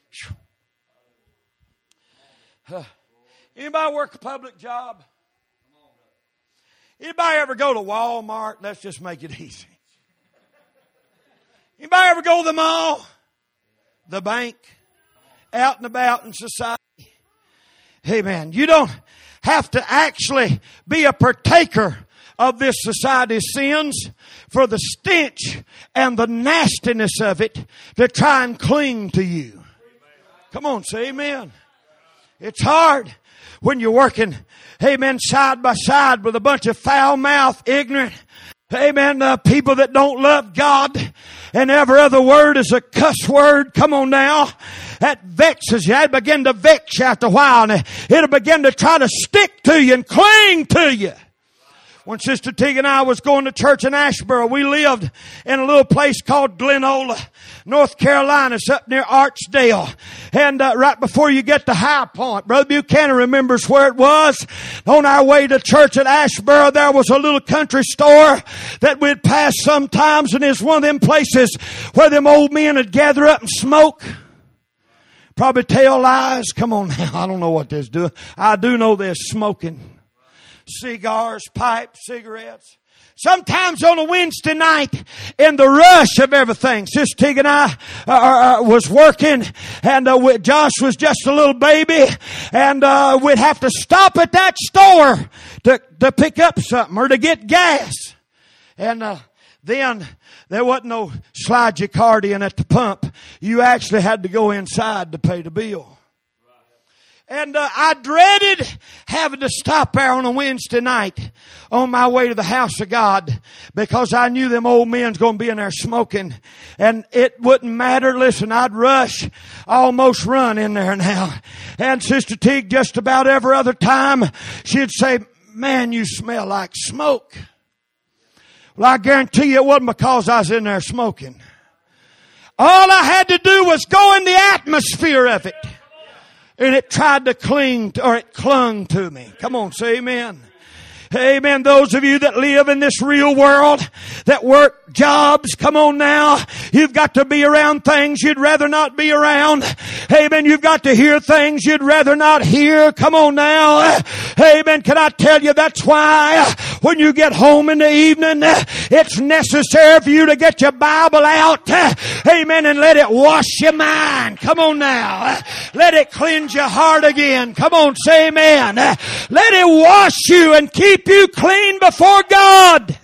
Anybody work a public job? Anybody ever go to Walmart? Let's just make it easy. Anybody ever go to the mall? The bank? Out and about in society? Amen. You don't have to actually be a partaker of this society's sins for the stench and the nastiness of it to try and cling to you. Come on, say amen. It's hard when you're working, amen, side by side with a bunch of foul-mouthed, ignorant, amen, people that don't love God, and every other word is a cuss word. Come on now. That vexes you. That begin to vex you after a while, and it'll begin to try to stick to you and cling to you. When Sister Teague and I was going to church in Asheboro, we lived in a little place called Glenola, North Carolina. It's up near Archdale. And right before you get to High Point, Brother Buchanan remembers where it was. On our way to church at Asheboro, there was a little country store that we'd pass sometimes, and it's one of them places where them old men would gather up and smoke. Probably tell lies. Come on now. I don't know what they're doing. I do know they're smoking. Cigars, pipes, cigarettes. Sometimes on a Wednesday night, in the rush of everything, Sister Teague and I was working, and Josh was just a little baby, and we'd have to stop at that store to pick up something or to get gas. And then there wasn't no slide your card in at the pump. You actually had to go inside to pay the bill. And I dreaded having to stop there on a Wednesday night on my way to the house of God, because I knew them old men's going to be in there smoking, and it wouldn't matter. Listen, I'd rush, almost run in there now. And Sister Teague, just about every other time, she'd say, man, you smell like smoke. Well, I guarantee you it wasn't because I was in there smoking. All I had to do was go in the atmosphere of it. And it tried to cling to, or it clung to me. Come on, say amen. Amen. Those of you that live in this real world, that work jobs, come on now. You've got to be around things you'd rather not be around. Amen. You've got to hear things you'd rather not hear. Come on now. Amen. Can I tell you, that's why when you get home in the evening, it's necessary for you to get your Bible out. Amen. And let it wash your mind. Come on now. Let it cleanse your heart again. Come on, say amen. Let it wash you and keep you clean before God.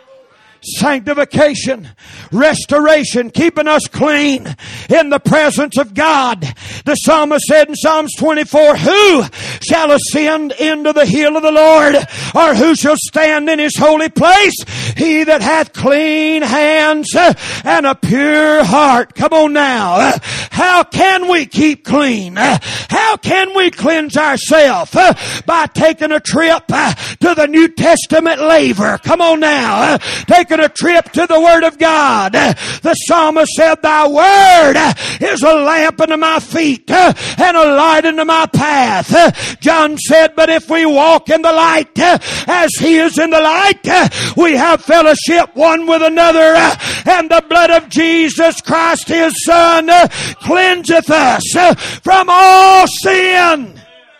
Sanctification, restoration, keeping us clean in the presence of God. The psalmist said in Psalms 24, who shall ascend into the hill of the Lord, or who shall stand in his holy place? He that hath clean hands and a pure heart. Come on now. How can we keep clean? How can we cleanse ourselves? By taking a trip to the New Testament laver. Come on now. Taking a trip to the Word of God. The psalmist said, thy Word is a lamp unto my feet and a light unto my path. John said, but if we walk in the light as he is in the light, we have fellowship one with another, and the blood of Jesus Christ his Son cleanseth us from all sin.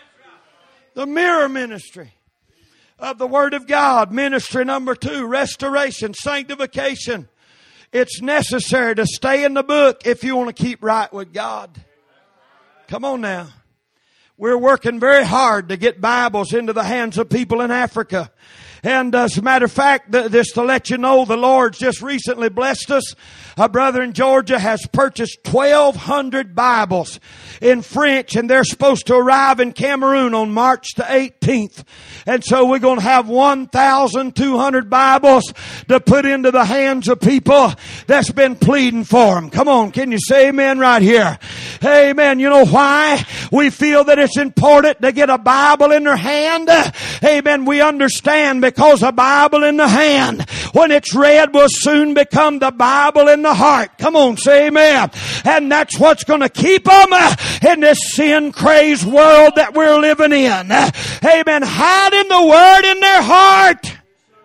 The mirror ministry of the Word of God. Ministry number 2, restoration, sanctification. It's necessary to stay in the book if you want to keep right with God. Come on now. We're working very hard to get Bibles into the hands of people in Africa. And as a matter of fact, just to let you know, the Lord's just recently blessed us. A brother in Georgia has purchased 1,200 Bibles in French, and they're supposed to arrive in Cameroon on March the 18th. And so we're going to have 1,200 Bibles to put into the hands of people that's been pleading for them. Come on, can you say amen right here? Amen. You know why we feel that it's important to get a Bible in their hand? Amen. We understand because a Bible in the hand, when it's read, will soon become the Bible in the heart. Come on, say amen. And that's what's going to keep them in this sin-crazed world that we're living in. Amen. Hiding the Word in their heart.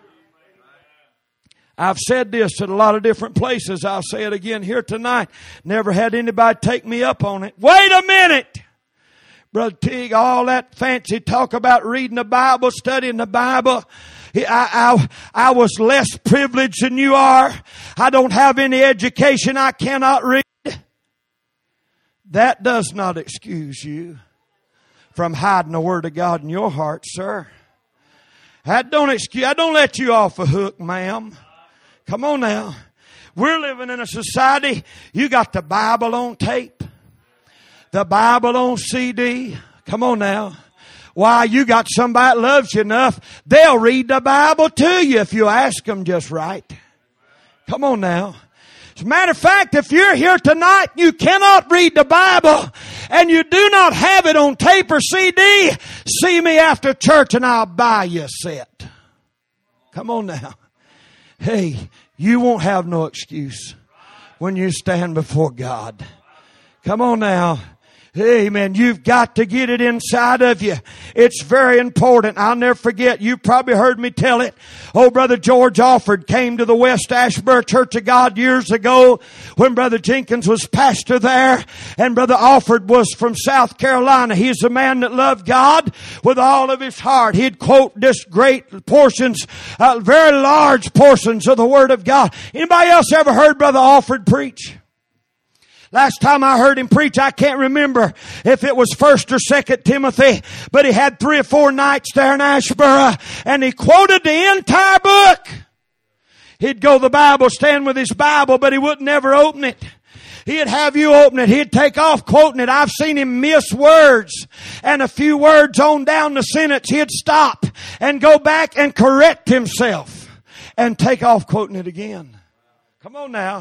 I've said this at a lot of different places. I'll say it again here tonight. Never had anybody take me up on it. Wait a minute. Brother Teague, all that fancy talk about reading the Bible, studying the Bible. I was less privileged than you are. I don't have any education. I cannot read. That does not excuse you from hiding the Word of God in your heart, sir. I don't let you off the hook, ma'am. Come on now. We're living in a society, you got the Bible on tape, the Bible on CD. Come on now. Why, you got somebody that loves you enough, they'll read the Bible to you if you ask them just right. Come on now. As a matter of fact, if you're here tonight, you cannot read the Bible and you do not have it on tape or CD, see me after church and I'll buy you a set. Come on now. Hey, you won't have no excuse when you stand before God. Come on now. Amen. You've got to get it inside of you. It's very important. I'll never forget. You probably heard me tell it. Oh, Brother George Alford came to the West Ashboro Church of God years ago when Brother Jenkins was pastor there. And Brother Alford was from South Carolina. He's a man that loved God with all of his heart. He'd quote just great portions, very large portions of the Word of God. Anybody else ever heard Brother Alford preach? Last time I heard him preach, I can't remember if it was 1st or 2nd Timothy, but he had 3 or 4 nights there in Ashboro, and he quoted the entire book. He'd go to the Bible stand with his Bible, but he wouldn't never open it. He'd have you open it. He'd take off quoting it. I've seen him miss words, and a few words on down the sentence, he'd stop and go back and correct himself and take off quoting it again. Come on now.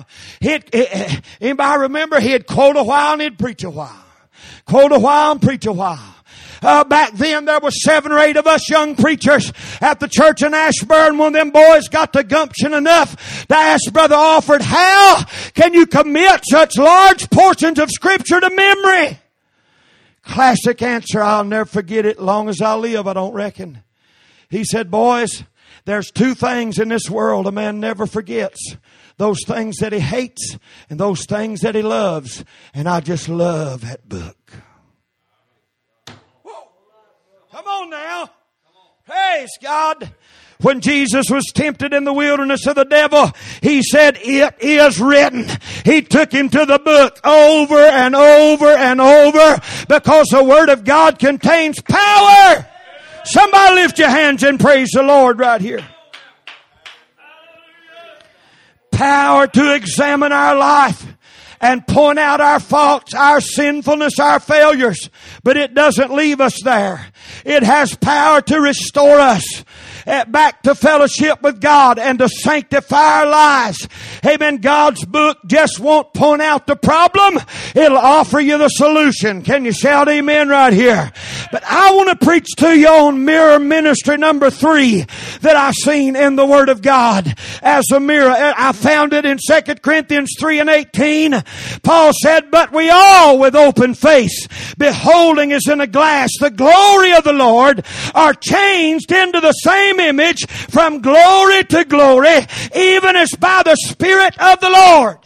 Anybody remember? He'd quote a while and he'd preach a while. Quote a while and preach a while. Back then there were 7 or 8 of us young preachers at the church in Ashboro, and one of them boys got the gumption enough to ask Brother Alford, how can you commit such large portions of Scripture to memory? Classic answer. I'll never forget it long as I live, I don't reckon. He said, boys, there's 2 things in this world a man never forgets. Those things that he hates and those things that he loves. And I just love that book. Whoa. Come on now. Praise God. When Jesus was tempted in the wilderness of the devil, he said, it is written. He took him to the book over and over and over because the Word of God contains power. Somebody lift your hands and praise the Lord right here. Power to examine our life and point out our faults, our sinfulness, our failures. But it doesn't leave us there. It has power to restore us back to fellowship with God and to sanctify our lives. Amen. God's book just won't point out the problem. It'll offer you the solution. Can you shout amen right here? But I want to preach to you on mirror ministry number 3 that I've seen in the Word of God as a mirror. I found it in 2 Corinthians 3:18. Paul said, but we all with open face, beholding as in a glass the glory of the Lord, are changed into the same image from glory to glory, even as by the Spirit of the Lord.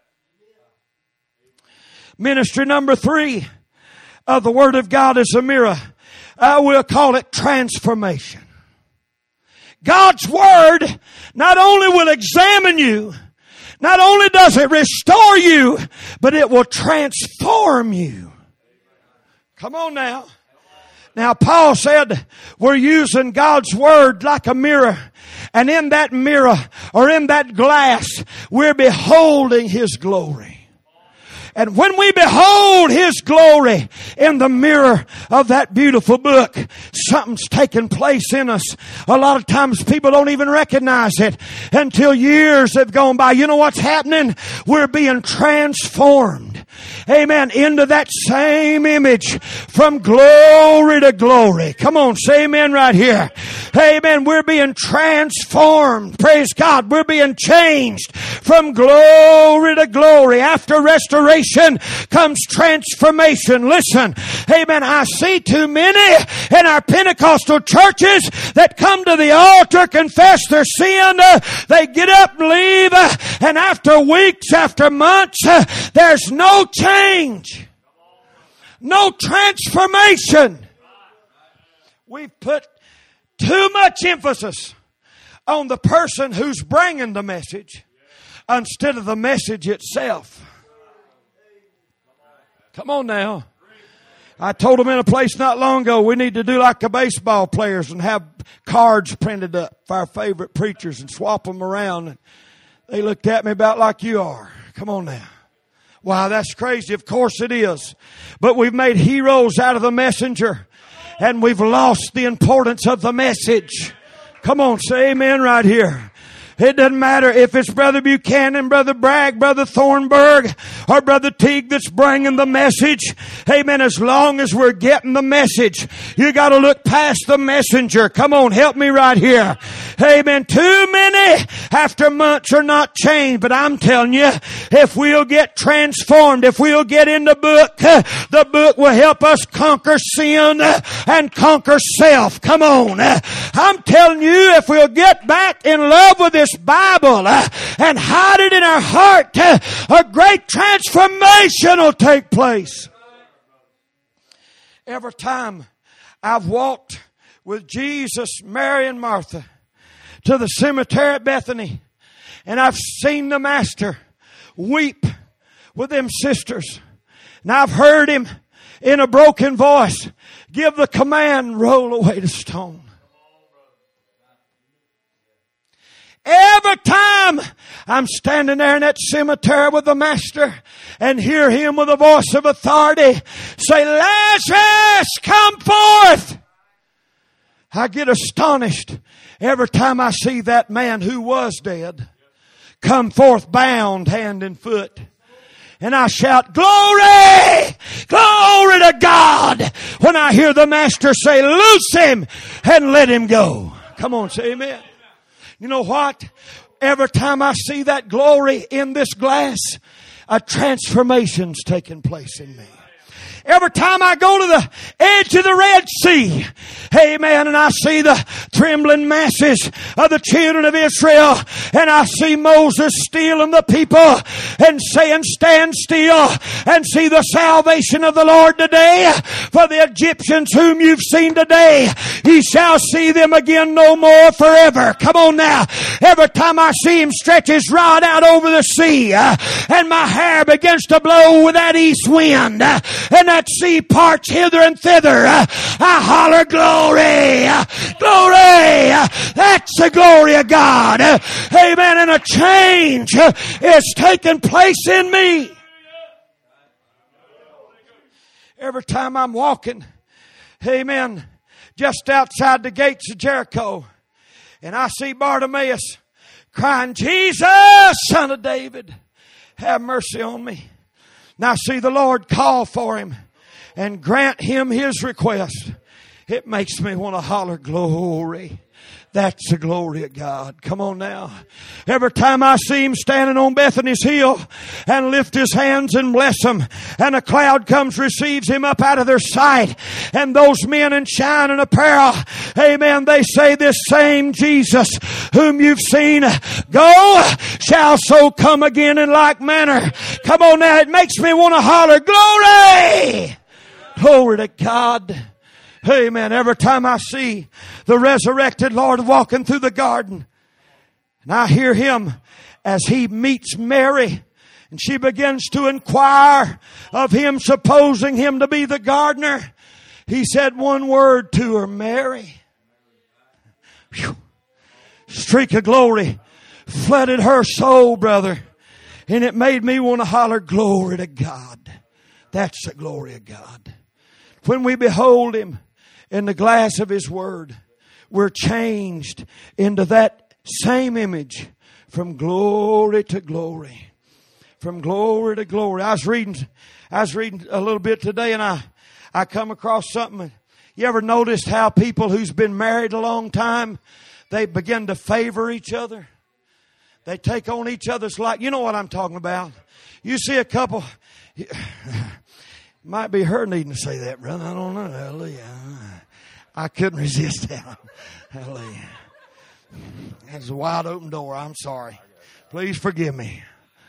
Ministry number 3 of the Word of God is a mirror. We'll call it transformation. God's Word not only will examine you, Not only does it restore you, but it will transform you. Come on now. Now, Paul said we're using God's Word like a mirror. And in that mirror, or in that glass, we're beholding His glory. And when we behold His glory in the mirror of that beautiful book, something's taking place in us. A lot of times people don't even recognize it until years have gone by. You know what's happening? We're being transformed. Amen. Into that same image from glory to glory. Come on, say amen right here. Amen. We're being transformed. Praise God. We're being changed from glory to glory. After restoration comes transformation. Listen. Amen. I see too many in our Pentecostal churches that come to the altar, confess their sin. They get up and leave. And after weeks, after months, there's no change. No transformation. We've put too much emphasis on the person who's bringing the message instead of the message itself. Come on now. I told them in a place not long ago, we need to do like the baseball players and have cards printed up for our favorite preachers and swap them around. They looked at me about like you are. Come on now. Wow, that's crazy. Of course it is. But we've made heroes out of the messenger. And we've lost the importance of the message. Come on, say amen right here. It doesn't matter if it's Brother Buchanan, Brother Bragg, Brother Thornburg, or Brother Teague that's bringing the message. Amen. As long as we're getting the message, you got to look past the messenger. Come on, help me right here. Amen. Too many after months are not changed. But I'm telling you, if we'll get transformed, if we'll get in the book will help us conquer sin and conquer self. Come on. I'm telling you, if we'll get back in love with this Bible and hide it in our heart, a great transformation will take place. Every time I've walked with Jesus, Mary, and Martha to the cemetery at Bethany, and I've seen the Master weep with them sisters, and I've heard Him in a broken voice give the command, roll away the stone. Every time I'm standing there in that cemetery with the Master and hear Him with a voice of authority say, Lazarus, come forth. I get astonished every time I see that man who was dead come forth bound hand and foot. And I shout, glory! Glory to God! When I hear the Master say, loose him and let him go. Come on, say amen. You know what? Every time I see that glory in this glass, a transformation's taking place in me. Every time I go to the edge of the Red Sea, amen, and I see the trembling masses of the children of Israel, and I see Moses stealing the people and saying, stand still and see the salvation of the Lord today. For the Egyptians whom you've seen today, ye shall see them again no more forever. Come on now. Every time I see Him stretch His rod out over the sea, and my hair begins to blow with that east wind, and that sea parts hither and thither, I holler, glory! Glory! That's the glory of God. Amen. And a change is taking place in me. Every time I'm walking, amen, just outside the gates of Jericho, and I see Bartimaeus crying, Jesus, Son of David, have mercy on me. And I see the Lord call for him and grant him his request. It makes me want to holler, glory. That's the glory of God. Come on now. Every time I see him standing on Bethany's hill and lift his hands and bless them, and a cloud comes, receives him up out of their sight, and those men in shining apparel, amen, they say, this same Jesus whom you've seen go shall so come again in like manner. Come on now. It makes me want to holler, glory! Glory to God. Amen. Every time I see the resurrected Lord walking through the garden, and I hear him as he meets Mary, and she begins to inquire of him, supposing him to be the gardener, he said one word to her, Mary. Whew. Streak of glory flooded her soul, brother. And it made me want to holler, glory to God. That's the glory of God. When we behold him in the glass of his word, we're changed into that same image from glory to glory. From glory to glory. I was reading a little bit today, and I come across something. You ever noticed how people who's been married a long time, they begin to favor each other? They take on each other's like, you know what I'm talking about. You see a couple, might be her needing to say that, brother. I don't know. Hallelujah. I couldn't resist that. Hallelujah. That's a wide open door. I'm sorry. Please forgive me.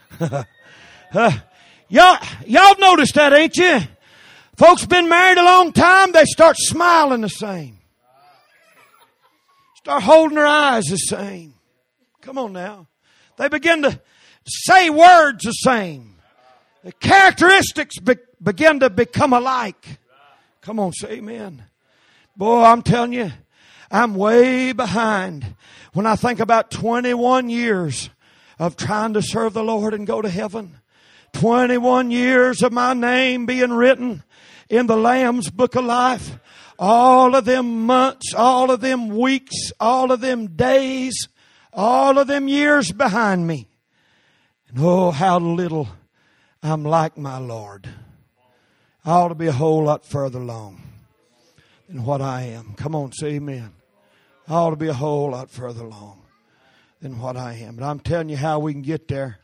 Y'all noticed that, ain't you? Folks been married a long time, they start smiling the same. Start holding their eyes the same. Come on now. They begin to say words the same. The characteristics begin to become alike. Come on, say amen. Boy, I'm telling you, I'm way behind when I think about 21 years of trying to serve the Lord and go to heaven. 21 years of my name being written in the Lamb's Book of Life. All of them months, all of them weeks, all of them days, all of them years behind me. And oh, how little I'm like my Lord. I ought to be a whole lot further along than what I am. Come on, say amen. I ought to be a whole lot further along than what I am. But I'm telling you how we can get there.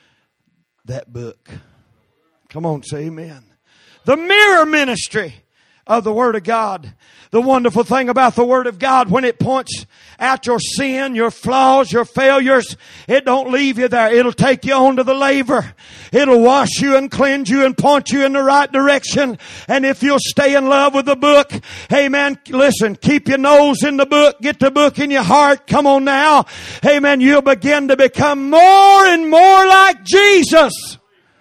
That book. Come on, say amen. The mirror ministry of the Word of God. The wonderful thing about the Word of God, when it points out your sin, your flaws, your failures, it don't leave you there. It'll take you on to the laver. It'll wash you and cleanse you and point you in the right direction. And if you'll stay in love with the book, amen, listen, keep your nose in the book, get the book in your heart. Come on now. Amen, you'll begin to become more and more like Jesus.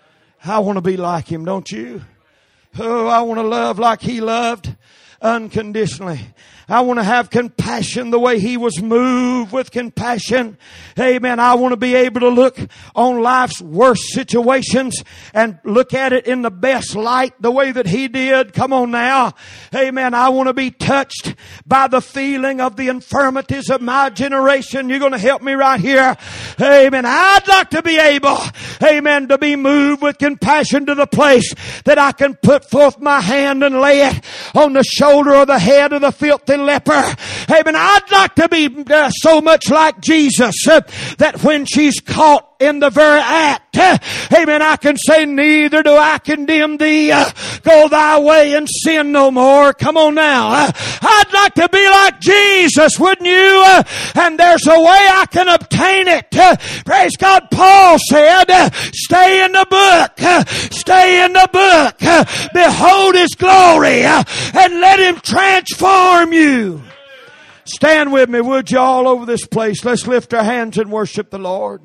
I want to be like Him, don't you? Oh, I want to love like He loved, unconditionally. I want to have compassion the way He was moved with compassion. Amen. I want to be able to look on life's worst situations and look at it in the best light the way that He did. Come on now. Amen. I want to be touched by the feeling of the infirmities of my generation. You're going to help me right here. Amen. I'd like to be able, amen, to be moved with compassion to the place that I can put forth my hand and lay it on the shoulder or the head of the filthy leper. Amen. I'd like to be so much like Jesus that when she's caught in the very act, amen, I can say, neither do I condemn thee. Go thy way and sin no more. Come on now. I'd like to be like Jesus, wouldn't you? And there's a way I can obtain it. Praise God. Paul said, stay in the book. Stay in the book. Behold His glory and let Him transform you. Stand with me, would you, all over this place. Let's lift our hands and worship the Lord.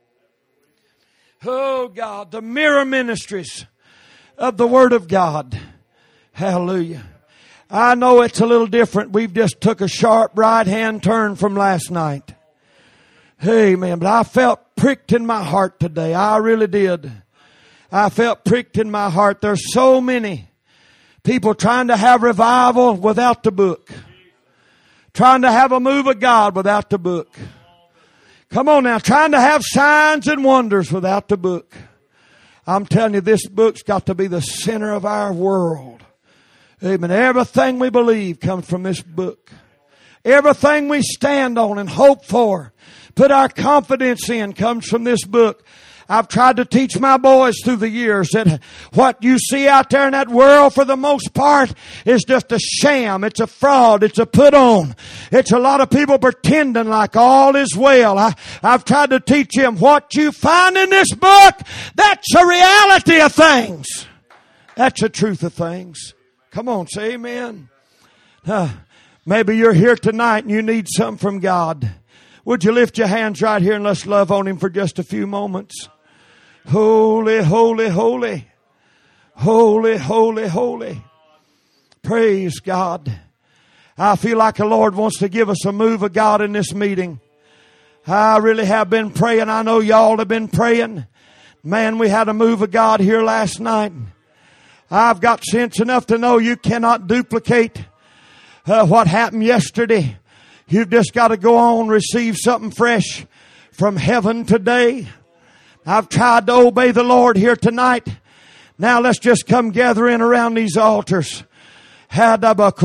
Oh God, the mirror ministries of the Word of God. Hallelujah. I know it's a little different. We've just took a sharp right-hand turn from last night. Amen. But I felt pricked in my heart today. I really did. I felt pricked in my heart. There's so many people trying to have revival without the book. Trying to have a move of God without the book. Come on now, trying to have signs and wonders without the book. I'm telling you, this book's got to be the center of our world. Amen. Everything we believe comes from this book. Everything we stand on and hope for, put our confidence in, comes from this book. I've tried to teach my boys through the years that what you see out there in that world for the most part is just a sham. It's a fraud. It's a put on. It's a lot of people pretending like all is well. I've tried to teach them what you find in this book, that's a reality of things. That's the truth of things. Come on, say amen. Maybe you're here tonight and you need something from God. Would you lift your hands right here and let's love on Him for just a few moments. Holy, holy, holy. Holy, holy, holy. Praise God. I feel like the Lord wants to give us a move of God in this meeting. I really have been praying. I know y'all have been praying. Man, we had a move of God here last night. I've got sense enough to know you cannot duplicate what happened yesterday. You've just got to go on, receive something fresh from heaven today. I've tried to obey the Lord here tonight. Now let's just come gather in around these altars. Come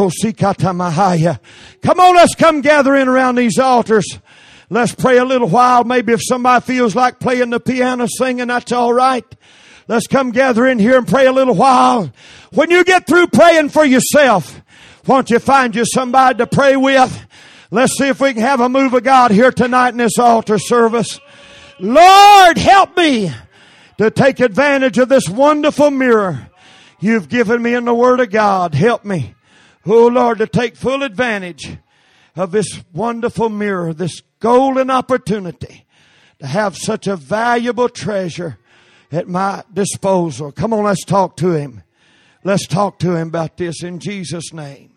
on, let's come gather in around these altars. Let's pray a little while. Maybe if somebody feels like playing the piano, singing, that's all right. Let's come gather in here and pray a little while. When you get through praying for yourself, why don't you find you somebody to pray with? Let's see if we can have a move of God here tonight in this altar service. Lord, help me to take advantage of this wonderful mirror You've given me in the Word of God. Help me, oh Lord, to take full advantage of this wonderful mirror, this golden opportunity to have such a valuable treasure at my disposal. Come on, let's talk to Him. Let's talk to Him about this in Jesus' name.